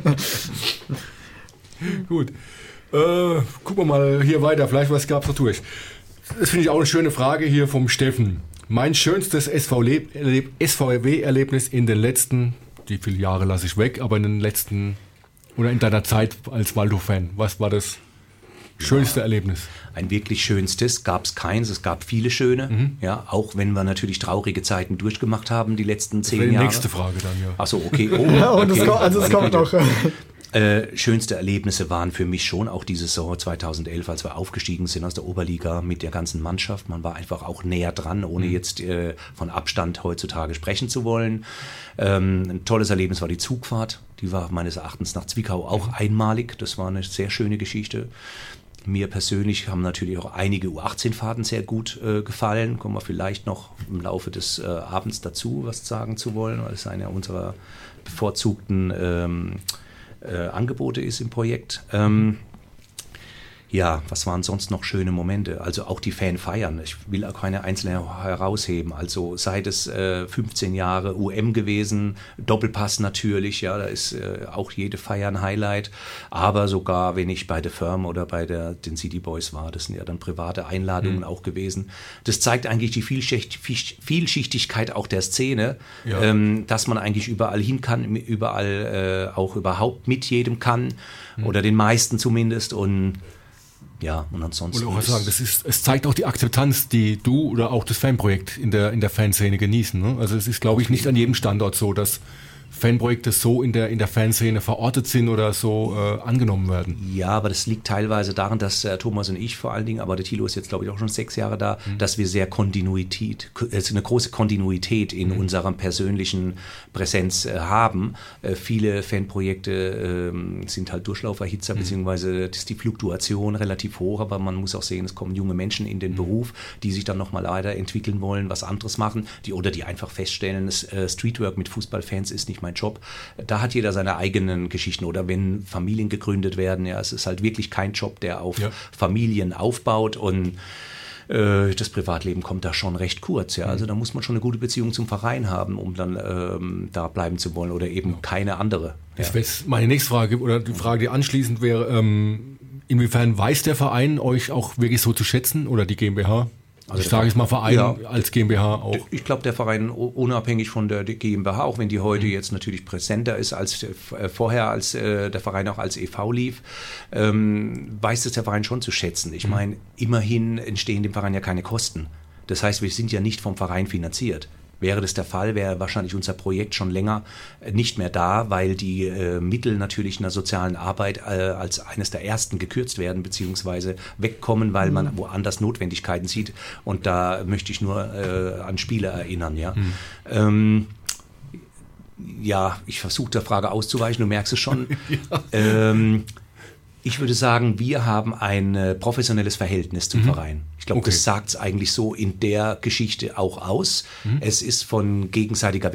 Gut. Gucken wir mal hier weiter. Vielleicht was gab es noch durch. Das finde ich auch eine schöne Frage hier vom Steffen. Mein schönstes SVW-Erlebnis in den letzten, wie viele Jahre lasse ich weg, aber in den letzten oder in deiner Zeit als Waldhof-Fan. Was war das schönste Erlebnis? Ein wirklich schönstes gab es keins, es gab viele schöne, ja, auch wenn wir natürlich traurige Zeiten durchgemacht haben, die letzten 10 Jahre. Die nächste Frage dann, ja. Ach so, okay. Oh, ja, und okay. Es kommt noch. Schönste Erlebnisse waren für mich schon auch die Saison 2011, als wir aufgestiegen sind aus der Oberliga mit der ganzen Mannschaft. Man war einfach auch näher dran, ohne jetzt von Abstand heutzutage sprechen zu wollen. Ein tolles Erlebnis war die Zugfahrt. Die war meines Erachtens nach Zwickau auch einmalig. Das war eine sehr schöne Geschichte. Mir persönlich haben natürlich auch einige U18-Fahrten sehr gut gefallen. Kommen wir vielleicht noch im Laufe des Abends dazu, was sagen zu wollen, weil es einer unserer bevorzugten Angebote ist im Projekt. Ja, was waren sonst noch schöne Momente? Also auch die Fanfeiern. Ich will auch keine einzelne herausheben. Also seit es 15 Jahre UM gewesen, Doppelpass natürlich, ja, da ist auch jede Feier ein Highlight. Aber sogar, wenn ich bei der Firm oder bei den City Boys war, das sind ja dann private Einladungen auch gewesen. Das zeigt eigentlich die Vielschichtigkeit auch der Szene, dass man eigentlich überall hin kann, überall auch überhaupt mit jedem kann oder den meisten zumindest und ja, und ansonsten. Und auch sagen, es zeigt auch die Akzeptanz, die du oder auch das Fanprojekt in der Fanszene genießen. Ne? Also es ist, glaube ich, nicht an jedem Standort so, dass Fanprojekte so in der Fanszene verortet sind oder so angenommen werden. Ja, aber das liegt teilweise daran, dass Thomas und ich vor allen Dingen, aber der Thilo ist jetzt, glaube ich, auch schon 6 Jahre da, dass wir sehr eine große Kontinuität in unserer persönlichen Präsenz haben. Viele Fanprojekte sind halt Durchlauferhitzer, beziehungsweise ist die Fluktuation relativ hoch, aber man muss auch sehen, es kommen junge Menschen in den Beruf, die sich dann nochmal weiterentwickeln wollen, was anderes machen, die einfach feststellen, Streetwork mit Fußballfans ist nicht mein Job. Da hat jeder seine eigenen Geschichten. Oder wenn Familien gegründet werden, ja, es ist halt wirklich kein Job, der auf Familien aufbaut und das Privatleben kommt da schon recht kurz. Ja. Also da muss man schon eine gute Beziehung zum Verein haben, um dann da bleiben zu wollen oder eben keine andere. Das wäre jetzt meine nächste Frage oder die Frage, die anschließend wäre, inwiefern weiß der Verein euch auch wirklich so zu schätzen oder die GmbH? Also ich sage es mal Verein als GmbH auch. Ich glaube, der Verein unabhängig von der GmbH, auch wenn die heute jetzt natürlich präsenter ist als vorher, als der Verein auch als e.V. lief, weiß es der Verein schon zu schätzen. Ich meine, immerhin entstehen dem Verein ja keine Kosten. Das heißt, wir sind ja nicht vom Verein finanziert. Wäre das der Fall, wäre wahrscheinlich unser Projekt schon länger nicht mehr da, weil die Mittel natürlich in der sozialen Arbeit als eines der ersten gekürzt werden, beziehungsweise wegkommen, weil man woanders Notwendigkeiten sieht. Und da möchte ich nur an Spiele erinnern. Ja, ja, ich versuche der Frage auszuweichen, du merkst es schon. Ja. Ich würde sagen, wir haben ein professionelles Verhältnis zum Verein. Ich glaube, das sagt es eigentlich so in der Geschichte auch aus. Es ist von gegenseitiger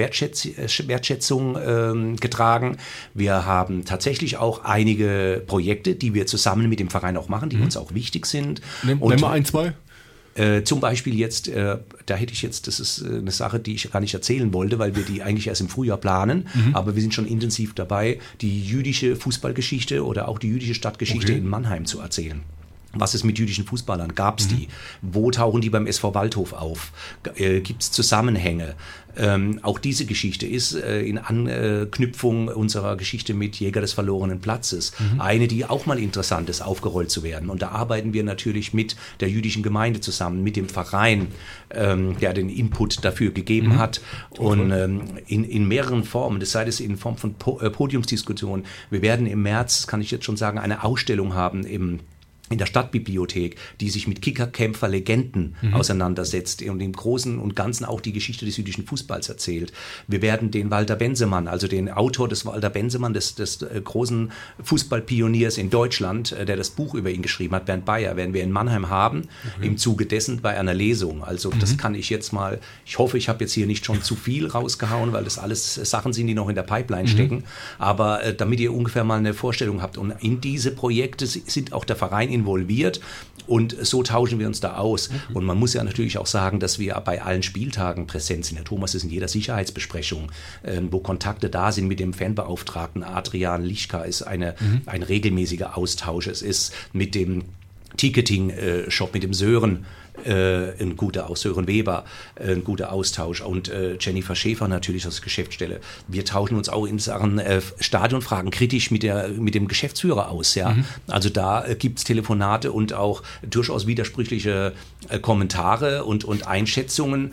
Wertschätzung getragen. Wir haben tatsächlich auch einige Projekte, die wir zusammen mit dem Verein auch machen, die uns auch wichtig sind. Nehmen wir ein, zwei. Zum Beispiel jetzt, da hätte ich jetzt, das ist eine Sache, die ich gar nicht erzählen wollte, weil wir die eigentlich erst im Frühjahr planen, aber wir sind schon intensiv dabei, die jüdische Fußballgeschichte oder auch die jüdische Stadtgeschichte in Mannheim zu erzählen. Was ist mit jüdischen Fußballern? Gab es die? Wo tauchen die beim SV Waldhof auf? Gibt es Zusammenhänge? Auch diese Geschichte ist in Anknüpfung unserer Geschichte mit Jäger des verlorenen Platzes eine, die auch mal interessant ist, aufgerollt zu werden. Und da arbeiten wir natürlich mit der jüdischen Gemeinde zusammen, mit dem Verein, der den Input dafür gegeben hat. Und in mehreren Formen, das sei es in Form von Podiumsdiskussionen. Wir werden im März, das kann ich jetzt schon sagen, eine Ausstellung haben in der Stadtbibliothek, die sich mit Kickerkämpfer Legenden auseinandersetzt und im Großen und Ganzen auch die Geschichte des jüdischen Fußballs erzählt. Wir werden den Walter Bensemann, also den Autor des Walter Bensemann, des großen Fußballpioniers in Deutschland, der das Buch über ihn geschrieben hat, Bernd Bayer, werden wir in Mannheim haben, im Zuge dessen bei einer Lesung. Also das kann ich jetzt mal, ich hoffe, ich habe jetzt hier nicht schon zu viel rausgehauen, weil das alles Sachen sind, die noch in der Pipeline stecken, aber damit ihr ungefähr mal eine Vorstellung habt. Und in diese Projekte sind auch der Verein involviert und so tauschen wir uns da aus. Und man muss ja natürlich auch sagen, dass wir bei allen Spieltagen präsent sind. Herr Thomas ist in jeder Sicherheitsbesprechung, wo Kontakte da sind mit dem Fanbeauftragten Adrian Lischka, ist ein regelmäßiger Austausch. Es ist mit dem Ticketing-Shop, mit dem Sören, ein guter Sören Weber, ein guter Austausch und Jennifer Schäfer natürlich als Geschäftsstelle. Wir tauschen uns auch in Sachen Stadionfragen kritisch mit dem Geschäftsführer aus. Ja? Also da gibt's Telefonate und auch durchaus widersprüchliche Kommentare und Einschätzungen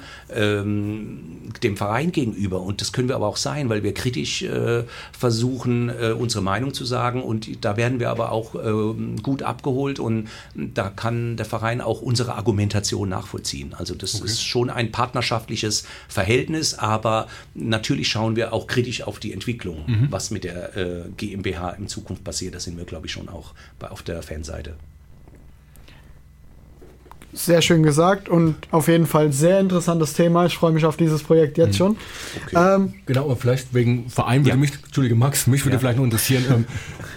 dem Verein gegenüber. Und das können wir aber auch sein, weil wir kritisch versuchen, unsere Meinung zu sagen und da werden wir aber auch gut abgeholt und da kann der Verein auch unsere Argumentation nachvollziehen. Also das ist schon ein partnerschaftliches Verhältnis, aber natürlich schauen wir auch kritisch auf die Entwicklung, was mit der GmbH in Zukunft passiert. Da sind wir, glaube ich, schon auch auf der Fanseite. Sehr schön gesagt und auf jeden Fall sehr interessantes Thema. Ich freue mich auf dieses Projekt jetzt schon. Okay. Genau, aber vielleicht wegen Verein würde mich, Entschuldige Max, mich würde vielleicht noch interessieren,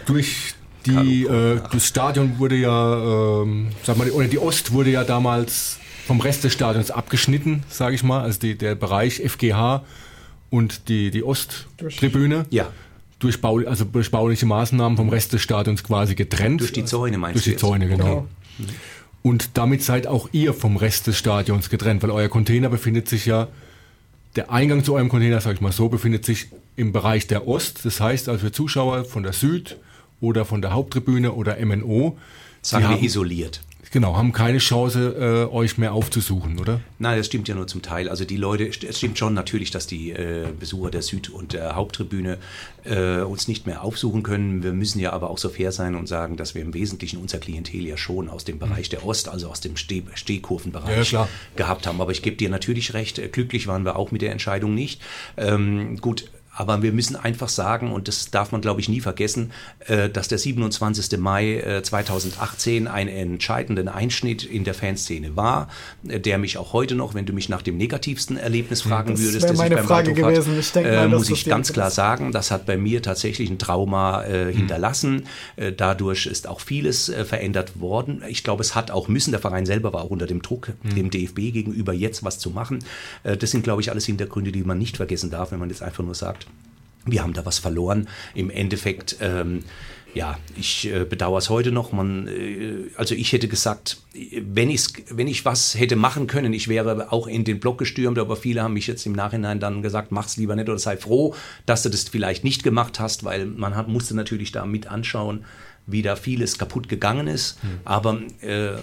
das Stadion wurde ja, oder die Ost wurde ja damals vom Rest des Stadions abgeschnitten, sage ich mal, also der Bereich FGH und die Osttribüne. Ja. Durch bauliche Maßnahmen vom Rest des Stadions quasi getrennt. Durch die Zäune meinst du? Durch die Zäune, genau. Okay. Und damit seid auch ihr vom Rest des Stadions getrennt, weil euer Container befindet sich ja, der Eingang zu eurem Container, sage ich mal so, befindet sich im Bereich der Ost. Das heißt also für Zuschauer von der Süd oder von der Haupttribüne oder MNO. Sagen wir isoliert. Genau, haben keine Chance, euch mehr aufzusuchen, oder? Nein, das stimmt ja nur zum Teil. Also die Leute, es stimmt schon natürlich, dass die Besucher der Süd- und der Haupttribüne uns nicht mehr aufsuchen können. Wir müssen ja aber auch so fair sein und sagen, dass wir im Wesentlichen unser Klientel ja schon aus dem Bereich der Ost, also aus dem Stehkurvenbereich gehabt haben. Aber ich gebe dir natürlich recht, glücklich waren wir auch mit der Entscheidung nicht. Gut, aber wir müssen einfach sagen, und das darf man, glaube ich, nie vergessen, dass der 27. Mai 2018 einen entscheidenden Einschnitt in der Fanszene war, der mich auch heute noch, wenn du mich nach dem negativsten Erlebnis fragen würdest, das wäre meine Frage gewesen. Ich denke mal, muss ich ganz klar sagen, das hat bei mir tatsächlich ein Trauma hinterlassen. Dadurch ist auch vieles verändert worden. Ich glaube, es hat auch müssen, der Verein selber war auch unter dem Druck, dem DFB gegenüber jetzt was zu machen. Das sind, glaube ich, alles Hintergründe, die man nicht vergessen darf, wenn man jetzt einfach nur sagt, wir haben da was verloren. Im Endeffekt, ich bedauere es heute noch. Also ich hätte gesagt, wenn ich was hätte machen können, ich wäre auch in den Block gestürmt, aber viele haben mich jetzt im Nachhinein dann gesagt, mach's lieber nicht oder sei froh, dass du das vielleicht nicht gemacht hast, weil man musste natürlich da mit anschauen, wie da vieles kaputt gegangen ist. Aber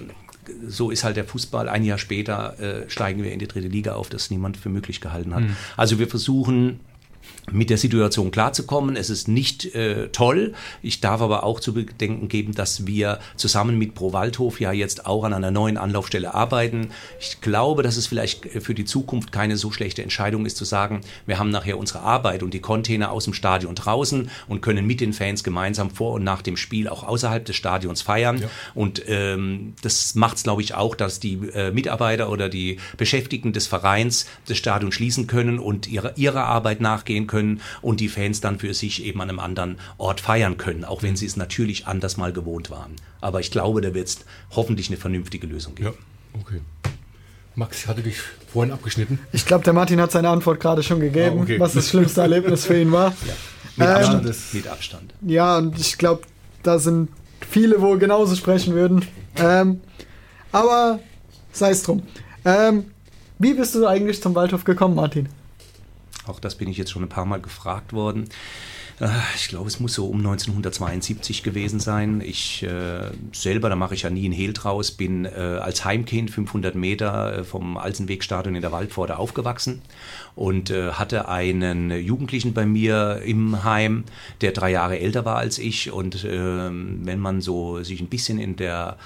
so ist halt der Fußball. Ein Jahr später steigen wir in die 3. Liga auf, das niemand für möglich gehalten hat. Also wir versuchen, mit der Situation klarzukommen. Es ist nicht toll. Ich darf aber auch zu bedenken geben, dass wir zusammen mit Pro Waldhof ja jetzt auch an einer neuen Anlaufstelle arbeiten. Ich glaube, dass es vielleicht für die Zukunft keine so schlechte Entscheidung ist, zu sagen, wir haben nachher unsere Arbeit und die Container aus dem Stadion draußen und können mit den Fans gemeinsam vor und nach dem Spiel auch außerhalb des Stadions feiern. Ja. Und das macht es, glaube ich, auch, dass die Mitarbeiter oder die Beschäftigten des Vereins das Stadion schließen können und ihrer Arbeit nachgehen können und die Fans dann für sich eben an einem anderen Ort feiern können, auch wenn sie es natürlich anders mal gewohnt waren. Aber ich glaube, da wird es hoffentlich eine vernünftige Lösung geben. Ja, okay. Max, ich hatte dich vorhin abgeschnitten. Ich glaube, der Martin hat seine Antwort gerade schon gegeben, was das schlimmste Erlebnis für ihn war. Ja. Mit Abstand. Ja, und ich glaube, da sind viele, wo genauso sprechen würden. Aber sei es drum. Wie bist du eigentlich zum Waldhof gekommen, Martin? Auch das bin ich jetzt schon ein paar Mal gefragt worden. Ich glaube, es muss so um 1972 gewesen sein. Ich selber, da mache ich ja nie einen Hehl draus, bin als Heimkind 500 Meter vom Alsenwegstadion in der Waldpforte aufgewachsen und hatte einen Jugendlichen bei mir im Heim, der 3 Jahre älter war als ich. Und wenn man so sich ein bisschen in der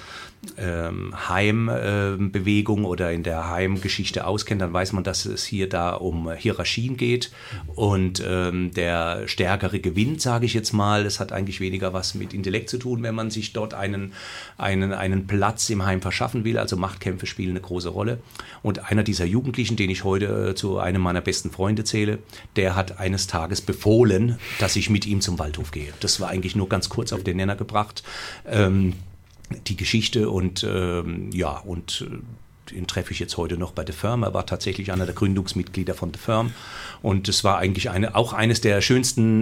Heimbewegung oder in der Heimgeschichte auskennt, dann weiß man, dass es hier da um Hierarchien geht und der Stärkere gewinnt, sage ich jetzt mal. Es hat eigentlich weniger was mit Intellekt zu tun, wenn man sich dort einen Platz im Heim verschaffen will. Also Machtkämpfe spielen eine große Rolle. Und einer dieser Jugendlichen, den ich heute zu einem meiner besten Freunde zähle, der hat eines Tages befohlen, dass ich mit ihm zum Waldhof gehe. Das war eigentlich nur ganz kurz auf den Nenner gebracht. Die Geschichte und den treffe ich jetzt heute noch bei The Firm. Er war tatsächlich einer der Gründungsmitglieder von The Firm und es war eigentlich auch eines der schönsten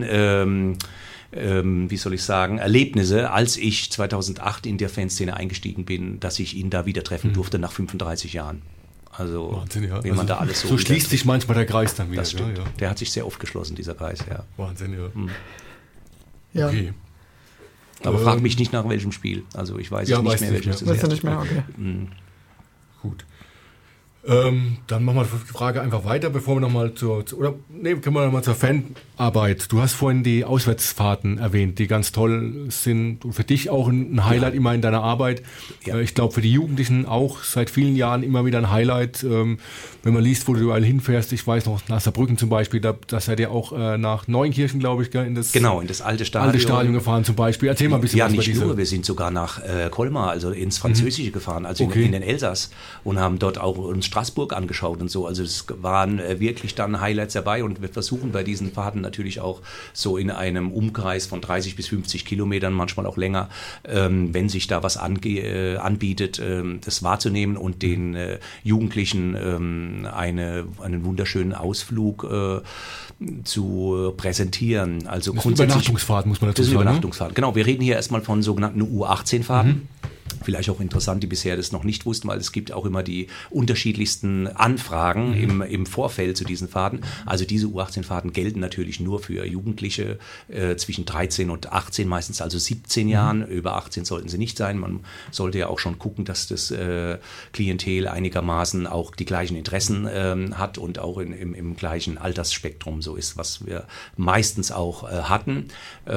Erlebnisse, als ich 2008 in der Fanszene eingestiegen bin, dass ich ihn da wieder treffen durfte nach 35 Jahren. Also, Wahnsinn, ja. Wie man da alles so schließt sich manchmal der Kreis dann wieder. Das stimmt. Ja. Der hat sich sehr oft geschlossen, dieser Kreis, ja. Wahnsinn, ja. Ja. Okay. Aber frag mich nicht nach welchem Spiel. Also ich weiß nicht mehr, welches das ist. Nicht mehr, okay. Gut. Dann machen wir die Frage einfach weiter, bevor wir nochmal können wir nochmal zur Fanarbeit. Du hast vorhin die Auswärtsfahrten erwähnt, die ganz toll sind und für dich auch ein Highlight immer in deiner Arbeit. Ja. Ich glaube für die Jugendlichen auch seit vielen Jahren immer wieder ein Highlight, wenn man liest, wo du überall hinfährst. Ich weiß noch, nach Saarbrücken zum Beispiel, da seid ihr auch nach Neunkirchen, glaube ich, in das alte Stadion gefahren zum Beispiel. Erzähl mal ein bisschen was über diese. Ja, nicht nur, wir sind sogar nach Colmar, also ins Französische gefahren, also in den Elsass und haben dort auch uns Straßburg angeschaut und so. Also es waren wirklich dann Highlights dabei und wir versuchen bei diesen Fahrten natürlich auch so in einem Umkreis von 30 bis 50 Kilometern, manchmal auch länger, wenn sich da was anbietet, das wahrzunehmen und den Jugendlichen einen wunderschönen Ausflug zu präsentieren. Also das ist Übernachtungsfahrt, muss man dazu sagen. Übernachtungsfahrt. Genau, wir reden hier erstmal von sogenannten U18-Fahrten. Vielleicht auch interessant, die bisher das noch nicht wussten, weil es gibt auch immer die unterschiedlichsten Anfragen im Vorfeld zu diesen Fahrten. Also diese U18-Fahrten gelten natürlich nur für Jugendliche zwischen 13 und 18, meistens also 17 Jahren. Über 18 sollten sie nicht sein. Man sollte ja auch schon gucken, dass das Klientel einigermaßen auch die gleichen Interessen hat und auch im gleichen Altersspektrum so ist, was wir meistens auch hatten.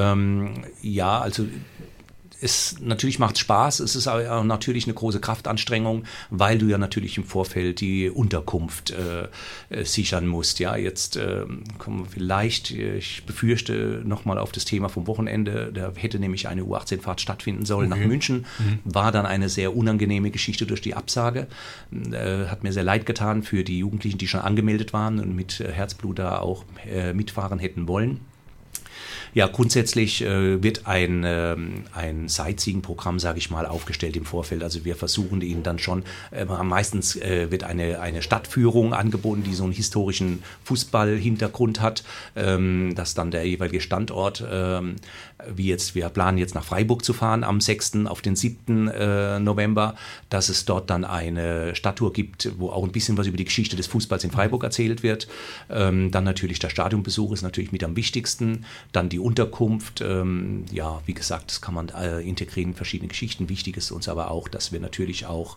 Natürlich macht es Spaß, es ist auch natürlich eine große Kraftanstrengung, weil du ja natürlich im Vorfeld die Unterkunft sichern musst. Ja, jetzt kommen wir vielleicht, ich befürchte, nochmal auf das Thema vom Wochenende, da hätte nämlich eine U18-Fahrt stattfinden sollen nach München, war dann eine sehr unangenehme Geschichte durch die Absage, hat mir sehr leid getan für die Jugendlichen, die schon angemeldet waren und mit Herzblut da auch mitfahren hätten wollen. Ja, grundsätzlich wird ein Sightseeing-Programm, sage ich mal, aufgestellt im Vorfeld. Also wir versuchen ihnen dann schon, meistens wird eine Stadtführung angeboten, die so einen historischen Fußballhintergrund hat, dass dann der jeweilige Standort wir planen jetzt nach Freiburg zu fahren am 6. auf den 7. November, dass es dort dann eine Stadttour gibt, wo auch ein bisschen was über die Geschichte des Fußballs in Freiburg erzählt wird. Dann natürlich der Stadionbesuch ist natürlich mit am wichtigsten. Dann die Unterkunft. Wie gesagt, das kann man integrieren in verschiedene Geschichten. Wichtig ist uns aber auch, dass wir natürlich auch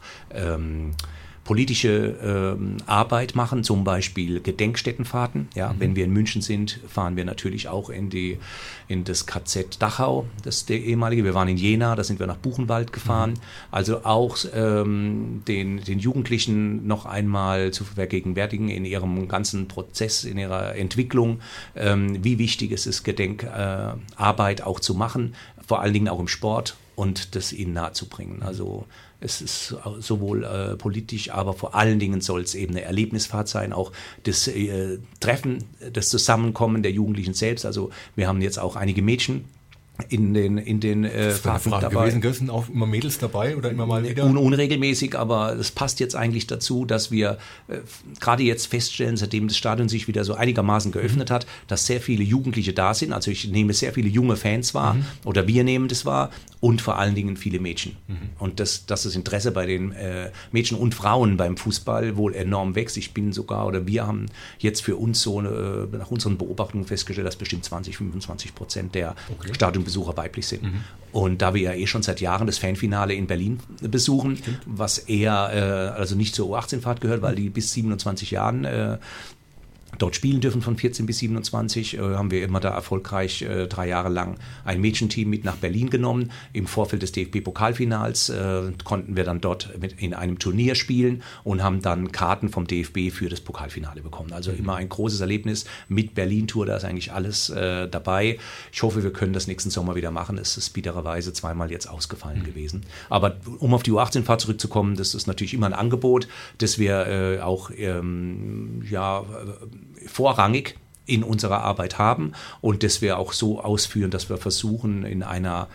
politische Arbeit machen, zum Beispiel Gedenkstättenfahrten. Ja, wenn wir in München sind, fahren wir natürlich auch in das KZ Dachau, das ist der ehemalige. Wir waren in Jena, da sind wir nach Buchenwald gefahren. Also auch den Jugendlichen noch einmal zu vergegenwärtigen in ihrem ganzen Prozess, in ihrer Entwicklung, wie wichtig es ist, Gedenkarbeit auch zu machen, vor allen Dingen auch im Sport und das ihnen nahezubringen. Also es ist sowohl politisch, aber vor allen Dingen soll es eben eine Erlebnisfahrt sein, auch das Treffen, das Zusammenkommen der Jugendlichen selbst. Also wir haben jetzt auch einige Mädchen in den Fahrten dabei. Sind auch immer Mädels dabei oder immer mal wieder? Unregelmäßig, aber das passt jetzt eigentlich dazu, dass wir gerade jetzt feststellen, seitdem das Stadion sich wieder so einigermaßen geöffnet hat, dass sehr viele Jugendliche da sind. Also ich nehme sehr viele junge Fans wahr oder wir nehmen das wahr und vor allen Dingen viele Mädchen. Und dass das Interesse bei den Mädchen und Frauen beim Fußball wohl enorm wächst. Wir haben jetzt für uns nach unseren Beobachtungen festgestellt, dass bestimmt 20-25% der Stadionbesucher weiblich sind. Und da wir ja schon seit Jahren das Fanfinale in Berlin besuchen, was eher also nicht zur U18-Fahrt gehört, weil die bis 27 Jahren dort spielen dürfen von 14 bis 27, haben wir immer da erfolgreich 3 Jahre lang ein Mädchenteam mit nach Berlin genommen. Im Vorfeld des DFB-Pokalfinals konnten wir dann dort in einem Turnier spielen und haben dann Karten vom DFB für das Pokalfinale bekommen. Also immer ein großes Erlebnis mit Berlin-Tour, da ist eigentlich alles dabei. Ich hoffe, wir können das nächsten Sommer wieder machen. Es ist bittererweise 2-mal jetzt ausgefallen gewesen. Aber um auf die U18-Fahrt zurückzukommen, das ist natürlich immer ein Angebot, das wir auch vorrangig in unserer Arbeit haben und das wir auch so ausführen, dass wir versuchen, in einer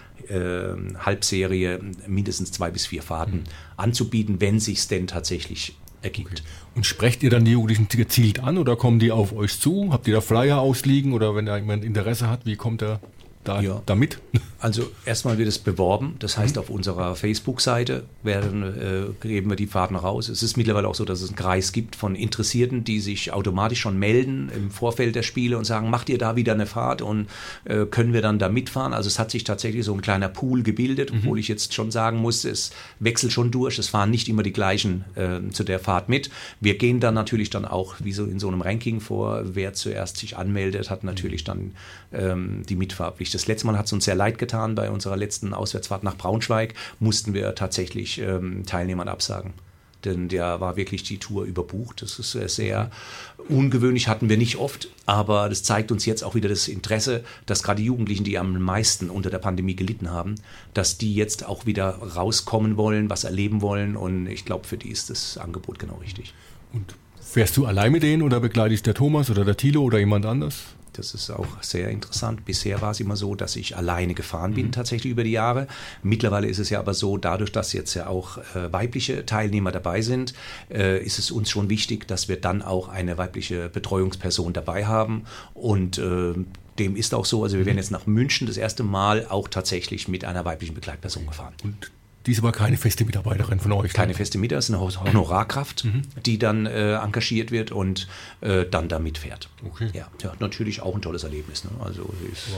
Halbserie mindestens 2 bis 4 Fahrten anzubieten, wenn sich's denn tatsächlich ergibt. Okay. Und sprecht ihr dann die Jugendlichen gezielt an oder kommen die auf euch zu? Habt ihr da Flyer ausliegen oder wenn da jemand Interesse hat, wie kommt er damit? Also erstmal wird es beworben, das heißt auf unserer Facebook-Seite geben wir die Fahrten raus. Es ist mittlerweile auch so, dass es einen Kreis gibt von Interessierten, die sich automatisch schon melden im Vorfeld der Spiele und sagen, macht ihr da wieder eine Fahrt und können wir dann da mitfahren? Also es hat sich tatsächlich so ein kleiner Pool gebildet, obwohl ich jetzt schon sagen muss, es wechselt schon durch, es fahren nicht immer die gleichen zu der Fahrt mit. Wir gehen dann natürlich dann auch wie so in so einem Ranking vor, wer zuerst sich anmeldet, hat natürlich dann die Mitfahrpflicht. Das letzte Mal hat es uns sehr leid getan. Bei unserer letzten Auswärtsfahrt nach Braunschweig mussten wir tatsächlich Teilnehmern absagen. Denn der war wirklich die Tour überbucht. Das ist sehr ungewöhnlich, hatten wir nicht oft. Aber das zeigt uns jetzt auch wieder das Interesse, dass gerade die Jugendlichen, die am meisten unter der Pandemie gelitten haben, dass die jetzt auch wieder rauskommen wollen, was erleben wollen. Und ich glaube, für die ist das Angebot genau richtig. Und fährst du allein mit denen oder begleitet der Thomas oder der Thilo oder jemand anders? Das ist auch sehr interessant. Bisher war es immer so, dass ich alleine gefahren bin, tatsächlich über die Jahre. Mittlerweile ist es ja aber so, dadurch, dass jetzt ja auch weibliche Teilnehmer dabei sind, ist es uns schon wichtig, dass wir dann auch eine weibliche Betreuungsperson dabei haben. Und dem ist auch so, also wir werden jetzt nach München das erste Mal auch tatsächlich mit einer weiblichen Begleitperson gefahren. Und die ist aber keine feste Mitarbeiterin von euch? Keine feste Mitarbeiterin, ist eine Honorarkraft, die dann engagiert wird und dann da mitfährt. Okay. Ja, natürlich auch ein tolles Erlebnis. Ne? Also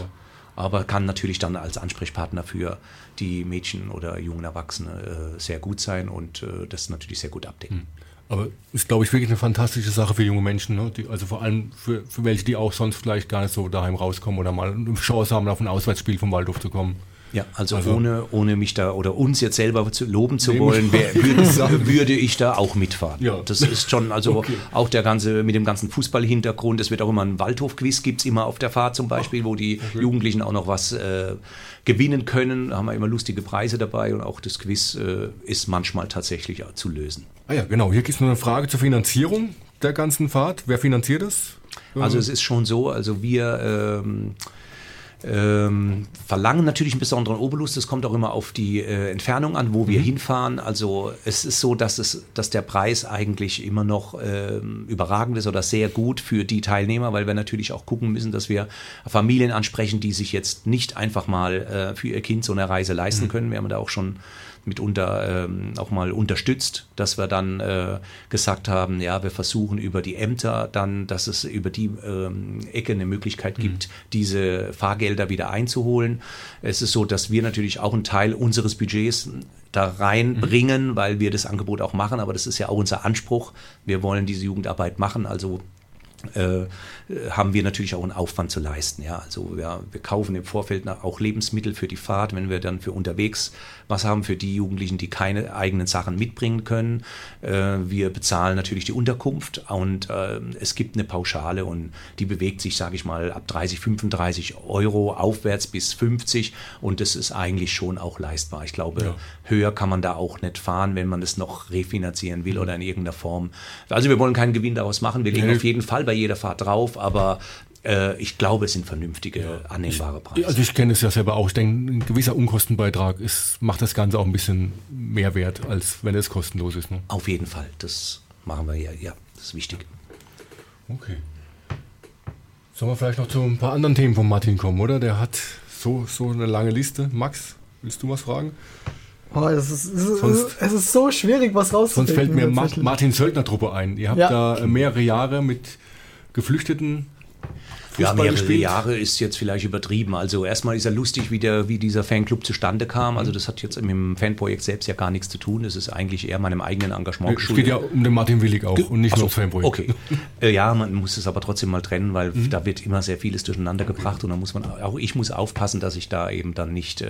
aber kann natürlich dann als Ansprechpartner für die Mädchen oder jungen Erwachsene sehr gut sein und das natürlich sehr gut abdecken. Aber ist, glaube ich, wirklich eine fantastische Sache für junge Menschen, ne? Also vor allem für welche, die auch sonst vielleicht gar nicht so daheim rauskommen oder mal eine Chance haben, auf ein Auswärtsspiel vom Waldhof zu kommen. Ja, also ohne mich da oder uns jetzt selber loben zu wollen, würde ich da auch mitfahren. Ja. Das ist schon, also auch mit dem ganzen Fußballhintergrund, es wird auch immer ein Waldhof-Quiz, gibt es immer auf der Fahrt zum Beispiel, wo die Jugendlichen auch noch was gewinnen können. Da haben wir immer lustige Preise dabei und auch das Quiz ist manchmal tatsächlich zu lösen. Ah ja, genau. Hier gibt es noch eine Frage zur Finanzierung der ganzen Fahrt. Wer finanziert das? Also es ist schon so, also wir verlangen natürlich einen besonderen Obolus. Das kommt auch immer auf die Entfernung an, wo wir hinfahren. Also es ist so, dass der Preis eigentlich immer noch überragend ist oder sehr gut für die Teilnehmer, weil wir natürlich auch gucken müssen, dass wir Familien ansprechen, die sich jetzt nicht einfach mal für ihr Kind so eine Reise leisten können. Wir haben da auch schon mitunter auch mal unterstützt, dass wir dann gesagt haben, ja, wir versuchen über die Ämter dann, dass es über die Ecke eine Möglichkeit gibt, diese Fahrgelder wieder einzuholen. Es ist so, dass wir natürlich auch einen Teil unseres Budgets da reinbringen, weil wir das Angebot auch machen, aber das ist ja auch unser Anspruch. Wir wollen diese Jugendarbeit machen, also haben wir natürlich auch einen Aufwand zu leisten. Ja, also wir kaufen im Vorfeld auch Lebensmittel für die Fahrt, wenn wir dann für unterwegs was haben für die Jugendlichen, die keine eigenen Sachen mitbringen können. Wir bezahlen natürlich die Unterkunft und es gibt eine Pauschale und die bewegt sich, sage ich mal, ab 30, 35 Euro aufwärts bis 50 und das ist eigentlich schon auch leistbar. Ich glaube, höher kann man da auch nicht fahren, wenn man das noch refinanzieren will oder in irgendeiner Form. Also wir wollen keinen Gewinn daraus machen, wir legen auf jeden Fall bei jeder Fahrt drauf, aber ich glaube, es sind vernünftige, annehmbare Preise. Also ich kenne es ja selber auch. Ich denke, ein gewisser Unkostenbeitrag macht das Ganze auch ein bisschen mehr wert, als wenn es kostenlos ist. Ne? Auf jeden Fall, das machen wir ja, das ist wichtig. Okay. Sollen wir vielleicht noch zu ein paar anderen Themen von Martin kommen, oder? Der hat so eine lange Liste. Max, willst du was fragen? Oh, es ist so schwierig, was rauszufinden. Sonst fällt mir Martin Söldner-Truppe ein. Ihr habt da mehrere Jahre mit Geflüchteten Fußball mehrere gespielt. Jahre ist jetzt vielleicht übertrieben. Also erstmal ist ja lustig, wie dieser Fanclub zustande kam. Also das hat jetzt mit dem Fanprojekt selbst ja gar nichts zu tun. Das ist eigentlich eher meinem eigenen Engagement geschuldet. Es geht ja um den Martin Willig auch und nicht nur ums Fanprojekt. Okay. Ja, man muss es aber trotzdem mal trennen, weil da wird immer sehr vieles durcheinander gebracht und da muss man, auch ich muss aufpassen, dass ich da eben dann nicht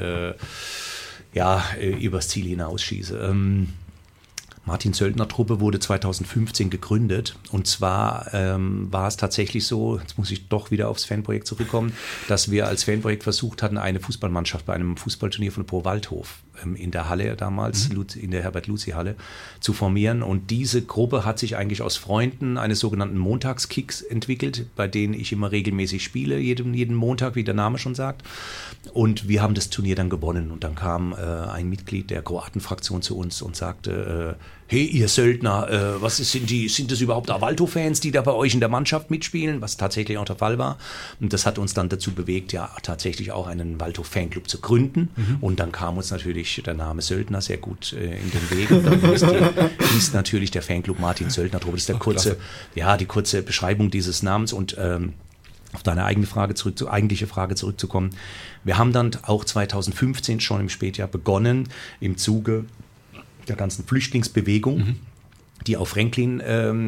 übers Ziel hinausschieße. Martin Söldner-Truppe wurde 2015 gegründet und zwar war es tatsächlich so, jetzt muss ich doch wieder aufs Fanprojekt zurückkommen, dass wir als Fanprojekt versucht hatten, eine Fußballmannschaft bei einem Fußballturnier von Pro Waldhof in der Halle damals, in der Herbert-Luzi-Halle, zu formieren und diese Gruppe hat sich eigentlich aus Freunden eines sogenannten Montagskicks entwickelt, bei denen ich immer regelmäßig spiele, jeden Montag, wie der Name schon sagt. Und wir haben das Turnier dann gewonnen und dann kam ein Mitglied der Kroatenfraktion zu uns und sagte, hey, ihr Söldner, sind das überhaupt Waldhof-Fans, die da bei euch in der Mannschaft mitspielen? Was tatsächlich auch der Fall war. Und das hat uns dann dazu bewegt, ja tatsächlich auch einen Waldhof-Fanclub zu gründen. Und dann kam uns natürlich der Name Söldner sehr gut in den Weg. Und dann hieß natürlich der Fanclub Martin Söldner-Truppe. Das ist die kurze Beschreibung dieses Namens. Und auf deine eigentliche Frage zurückzukommen. Wir haben dann auch 2015 schon im Spätjahr begonnen, im Zuge der ganzen Flüchtlingsbewegung, die auf Franklin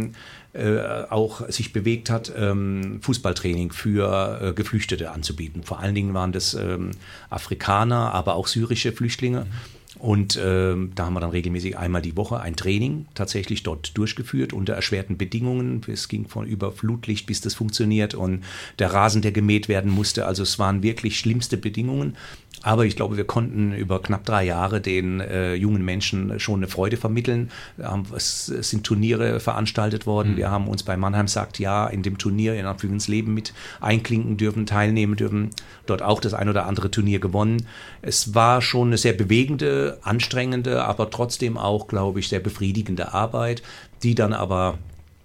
auch sich bewegt hat, Fußballtraining für Geflüchtete anzubieten. Vor allen Dingen waren das Afrikaner, aber auch syrische Flüchtlinge. Und da haben wir dann regelmäßig einmal die Woche ein Training tatsächlich dort durchgeführt unter erschwerten Bedingungen. Es ging von über Flutlicht, bis das funktioniert und der Rasen, der gemäht werden musste. Also es waren wirklich schlimmste Bedingungen. Aber ich glaube, wir konnten über knapp 3 Jahre den jungen Menschen schon eine Freude vermitteln. Es sind Turniere veranstaltet worden. Wir haben uns bei Mannheim sagt ja in dem Turnier in ins Leben mit einklinken dürfen, teilnehmen dürfen. Dort auch das ein oder andere Turnier gewonnen. Es war schon eine sehr bewegende, anstrengende, aber trotzdem auch, glaube ich, sehr befriedigende Arbeit, die dann aber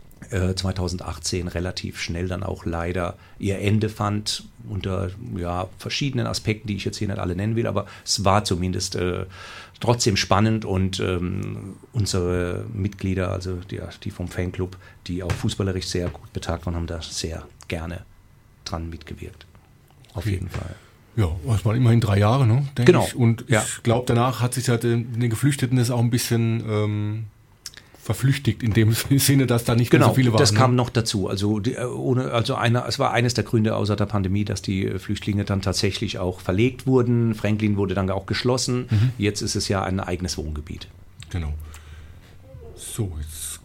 2018 relativ schnell dann auch leider ihr Ende fand, unter verschiedenen Aspekten, die ich jetzt hier nicht alle nennen will, aber es war zumindest trotzdem spannend und unsere Mitglieder, also die vom Fanclub, die auch fußballerisch sehr gut betagt waren, haben da sehr gerne dran mitgewirkt. Auf jeden Fall. Ja, das waren immerhin 3 Jahre, ne? Genau. Ich. Und ich glaube, danach hat sich den Geflüchteten das auch ein bisschen verflüchtigt, in dem Sinne, dass da nicht mehr so viele waren. Das kam noch dazu. Also es war eines der Gründe außer der Pandemie, dass die Flüchtlinge dann tatsächlich auch verlegt wurden. Franklin wurde dann auch geschlossen. Jetzt ist es ja ein eigenes Wohngebiet. Genau. So, jetzt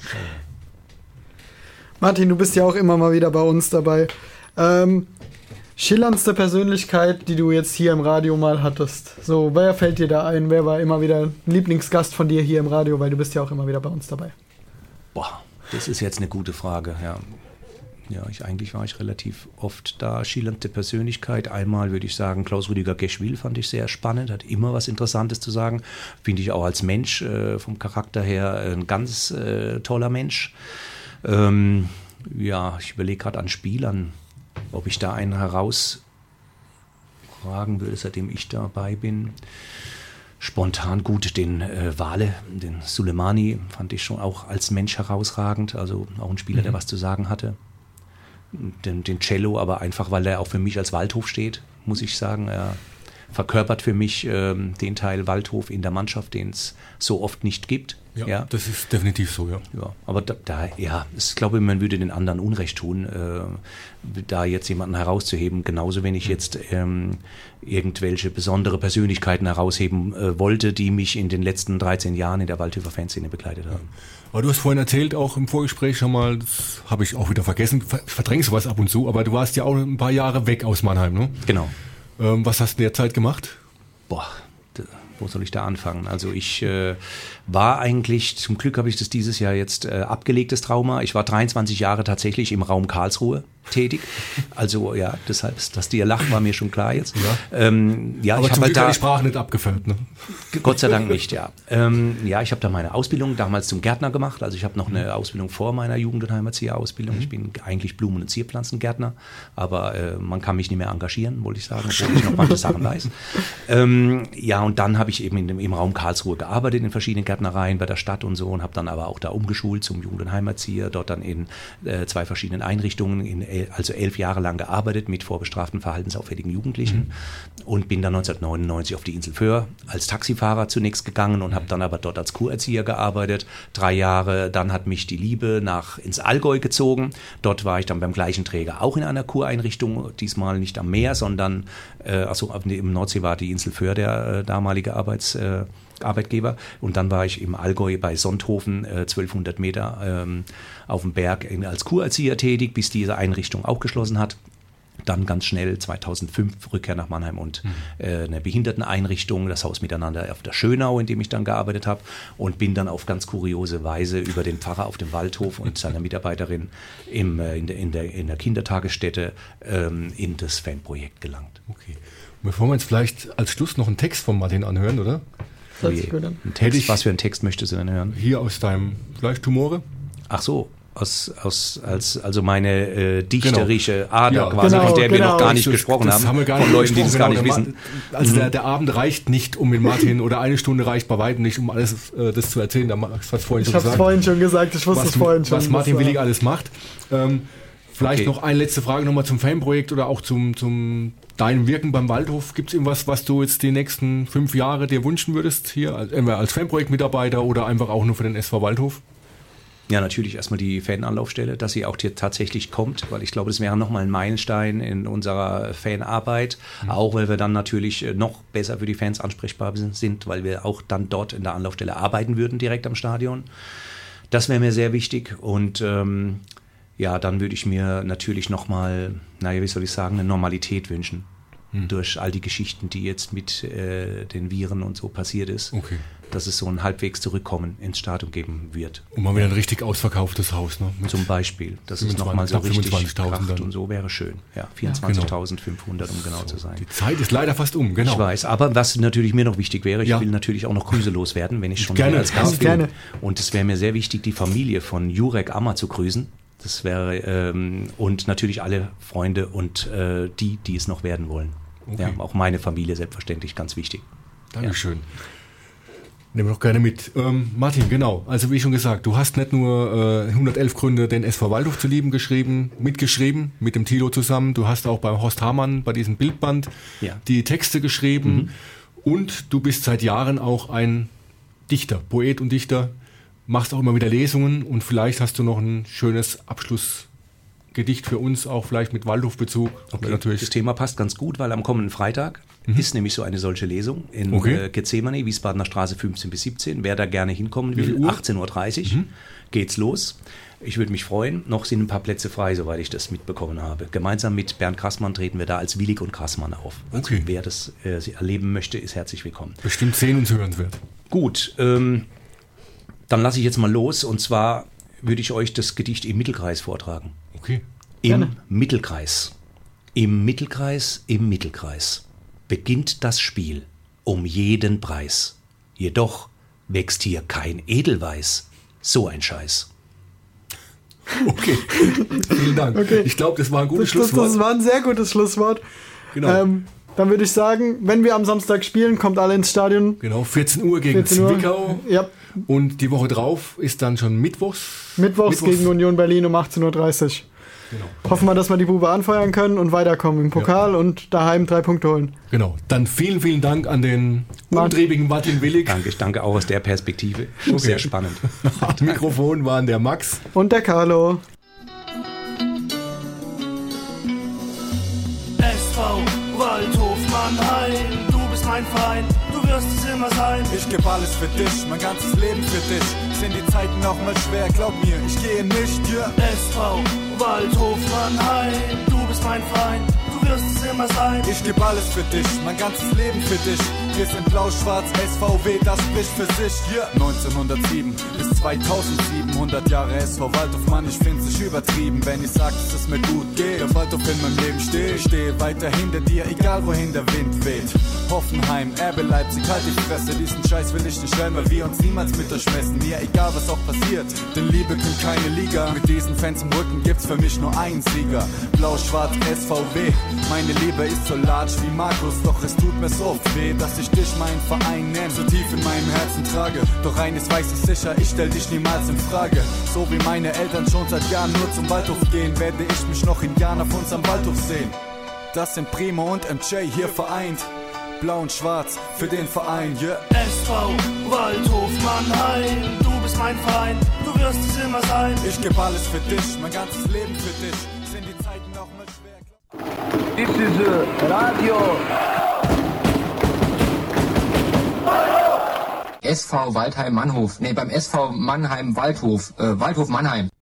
Martin, du bist ja auch immer mal wieder bei uns dabei. Schillerndste Persönlichkeit, die du jetzt hier im Radio mal hattest. So, wer fällt dir da ein? Wer war immer wieder ein Lieblingsgast von dir hier im Radio? Weil du bist ja auch immer wieder bei uns dabei. Boah, das ist jetzt eine gute Frage, ja. Ja, eigentlich war ich relativ oft da. Schillernde Persönlichkeit. Einmal würde ich sagen, Klaus-Rüdiger Geschwil fand ich sehr spannend, hat immer was Interessantes zu sagen. Finde ich auch als Mensch vom Charakter her ein ganz toller Mensch. Ja, ich überlege gerade an Spielern, ob ich da einen herausragen würde, seitdem ich dabei bin. Spontan gut, den Wale, den Suleimani, fand ich schon auch als Mensch herausragend. Also auch ein Spieler, der was zu sagen hatte. Den Cello, aber einfach, weil er auch für mich als Waldhof steht, muss ich sagen. Er verkörpert für mich den Teil Waldhof in der Mannschaft, den es so oft nicht gibt. Ja, das ist definitiv so, ja. Ja, aber ich glaube, man würde den anderen Unrecht tun, da jetzt jemanden herauszuheben, genauso wenn ich jetzt irgendwelche besondere Persönlichkeiten herausheben wollte, die mich in den letzten 13 Jahren in der Waldhofer Fanszene begleitet haben. Aber du hast vorhin erzählt, auch im Vorgespräch schon mal, das habe ich auch wieder vergessen, ich verdränge sowas ab und zu, aber du warst ja auch ein paar Jahre weg aus Mannheim, ne? Genau. Was hast du in der Zeit gemacht? Boah, wo soll ich da anfangen? Also ich war eigentlich, zum Glück habe ich das dieses Jahr jetzt abgelegtes Trauma. Ich war 23 Jahre tatsächlich im Raum Karlsruhe tätig. Also ja, deshalb, dass die lachen, war mir schon klar jetzt. Ja. Ja, aber ich zum habe Glück hat die Sprache nicht abgefärbt, ne? Gott sei Dank nicht, ja. Ja, ich habe da meine Ausbildung damals zum Gärtner gemacht. Also ich habe noch eine Ausbildung vor meiner Jugend- und Heimatzieher-Ausbildung. Ich bin eigentlich Blumen- und Zierpflanzengärtner, aber man kann mich nicht mehr engagieren, wollte ich sagen, obwohl ich noch manche Sachen weiß. Ja, und dann habe ich eben im Raum Karlsruhe gearbeitet, in verschiedenen Gärtnereien bei der Stadt und so, und habe dann aber auch da umgeschult zum Jugend- und Heimatzieher, dort dann in 2 verschiedenen Einrichtungen, also 11 Jahre lang gearbeitet mit vorbestraften, verhaltensauffälligen Jugendlichen und bin dann 1999 auf die Insel Föhr als Taxifahrer zunächst gegangen und habe dann aber dort als Kurerzieher gearbeitet, 3 Jahre. Dann hat mich die Liebe ins Allgäu gezogen. Dort war ich dann beim gleichen Träger auch in einer Kureinrichtung, diesmal nicht am Meer, sondern im Nordsee war die Insel Föhr der damalige Arbeitgeber, und dann war ich im Allgäu bei Sonthofen 1200 Meter auf dem Berg als Kurerzieher tätig, bis diese Einrichtung auch geschlossen hat. Dann ganz schnell 2005 Rückkehr nach Mannheim und eine Behinderteneinrichtung, das Haus Miteinander auf der Schönau, in dem ich dann gearbeitet habe, und bin dann auf ganz kuriose Weise über den Pfarrer auf dem Waldhof und seiner Mitarbeiterin in der Kindertagesstätte in das Fanprojekt gelangt. Okay. Bevor wir jetzt vielleicht als Schluss noch einen Text von Martin anhören, oder? Ein Text, was für einen Text möchtest du denn hören? Hier aus deinem vielleicht Tumore? Ach so, also meine dichterische Ader quasi, genau, von der wir genau. noch gar nicht gesprochen haben. Haben wir gar nicht von Leuten, die das gar nicht genau, wissen. Also der Abend reicht nicht, um mit Martin, oder eine Stunde reicht bei weitem nicht, um alles das zu erzählen. Ich habe es vorhin schon gesagt, ich wusste es vorhin schon. Was Martin Willig alles macht. Vielleicht noch eine letzte Frage nochmal zum Fanprojekt oder auch zum deinem Wirken beim Waldhof. Gibt es irgendwas, was du jetzt die nächsten 5 Jahre dir wünschen würdest, hier als Fanprojektmitarbeiter oder einfach auch nur für den SV Waldhof? Ja, natürlich erstmal die Fananlaufstelle, dass sie auch hier tatsächlich kommt, weil ich glaube, das wäre nochmal ein Meilenstein in unserer Fanarbeit, auch weil wir dann natürlich noch besser für die Fans ansprechbar sind, weil wir auch dann dort in der Anlaufstelle arbeiten würden, direkt am Stadion. Das wäre mir sehr wichtig, und ja, dann würde ich mir natürlich nochmal, wie soll ich sagen, eine Normalität wünschen. Durch all die Geschichten, die jetzt mit den Viren und so passiert ist. Okay. Dass es so ein halbwegs Zurückkommen ins Stadion geben wird. Und mal wieder ein richtig ausverkauftes Haus, ne? Zum Beispiel. Das ist nochmal so richtig Kracht und so wäre schön. Ja, 24.500, um genau zu sein. Die Zeit ist leider fast um, genau. Ich weiß, aber was natürlich mir noch wichtig wäre, ich will natürlich auch noch Grüße loswerden, wenn ich schon gerne als Gast bin. Gerne. Und es wäre mir sehr wichtig, die Familie von Jurek Ammer zu grüßen. Das wäre, und natürlich alle Freunde und die es noch werden wollen. Okay. Ja, auch meine Familie selbstverständlich, ganz wichtig. Dankeschön. Nehmen wir doch gerne mit. Martin, genau. Also wie schon gesagt, du hast nicht nur 111 Gründe, den SV Waldhof zu lieben, mitgeschrieben, mit dem Thilo zusammen. Du hast auch bei Horst Hamann bei diesem Bildband die Texte geschrieben. Und du bist seit Jahren auch ein Dichter, Poet und Dichter. Machst auch immer wieder Lesungen, und vielleicht hast du noch ein schönes Abschlussgedicht für uns, auch vielleicht mit Waldhofbezug. Okay. Das Thema passt ganz gut, weil am kommenden Freitag ist nämlich so eine solche Lesung in Gethsemane, Wiesbadener Straße 15 bis 17. Wer da gerne hinkommen will, 18.30 Uhr geht's los. Ich würde mich freuen. Noch sind ein paar Plätze frei, soweit ich das mitbekommen habe. Gemeinsam mit Bernd Grassmann treten wir da als Willig und Grassmann auf. Also wer das erleben möchte, ist herzlich willkommen. Bestimmt sehen und hörenswert. Gut, dann lasse ich jetzt mal los, und zwar würde ich euch das Gedicht Im Mittelkreis vortragen. Okay. Im Mittelkreis. Im Mittelkreis beginnt das Spiel um jeden Preis. Jedoch wächst hier kein Edelweiß. So ein Scheiß. Okay, vielen Dank. Okay. Ich glaube, das war ein gutes Schlusswort. Das war ein sehr gutes Schlusswort. Genau. Dann würde ich sagen, wenn wir am Samstag spielen, kommt alle ins Stadion. Genau, 14 Uhr gegen Zwickau. Ja. Und die Woche drauf ist dann schon Mittwochs gegen Union Berlin um 18.30 Uhr. Genau. Hoffen wir, dass wir die Bube anfeuern können und weiterkommen im Pokal und daheim 3 Punkte holen. Genau. Dann vielen, vielen Dank an den umtriebigen Martin Willig. Danke, ich danke auch aus der Perspektive. Okay. Sehr spannend. Am Mikrofon waren der Max und der Carlo. SV Waldhof Mannheim, du bist mein Verein, du wirst es immer sein. Ich geb alles für dich, mein ganzes Leben für dich. Sind die Zeiten auch mal schwer, glaub mir, ich gehe nicht dir. SV Waldhof Mannheim, du bist mein Verein, du wirst es immer sein. Ich geb alles für dich, mein ganzes Leben für dich. Wir sind blau-schwarz, SVW, das spricht für sich. Yeah. 1907 bis 2007, 100 Jahre SV Waldhof, Mann, ich find's nicht übertrieben, wenn ich sag, dass es mir gut geht. Der Waldhof in meinem Leben steht, ich stehe weiter hinter dir, egal wohin der Wind weht. Hoffenheim, RB Leipzig, halt die Fresse, diesen Scheiß will ich nicht hören, weil wir uns niemals mit euch messen. Mir egal, was auch passiert, denn Liebe kennt keine Liga. Mit diesen Fans im Rücken gibt's für mich nur einen Sieger. Blau-schwarz, SVW, meine Liebe ist so large wie Markus, doch es tut mir so oft weh, dass ich dich meinen Verein nenn, so tief in meinem Herzen trage. Doch eines weiß ich sicher, ich stell dich niemals in Frage. So wie meine Eltern schon seit Jahren nur zum Waldhof gehen, werde ich mich noch in Jahren auf unserem Waldhof sehen. Das sind Primo und MJ hier vereint. Blau und schwarz für den Verein, yeah. SV Waldhof Mannheim, du bist mein Verein, du wirst es immer sein. Ich geb alles für dich, mein ganzes Leben für dich. Sind die Zeiten auch mal schwer. This is Radio. SV Waldheim Mannhof. Nee, beim SV Mannheim Waldhof. Waldhof Mannheim.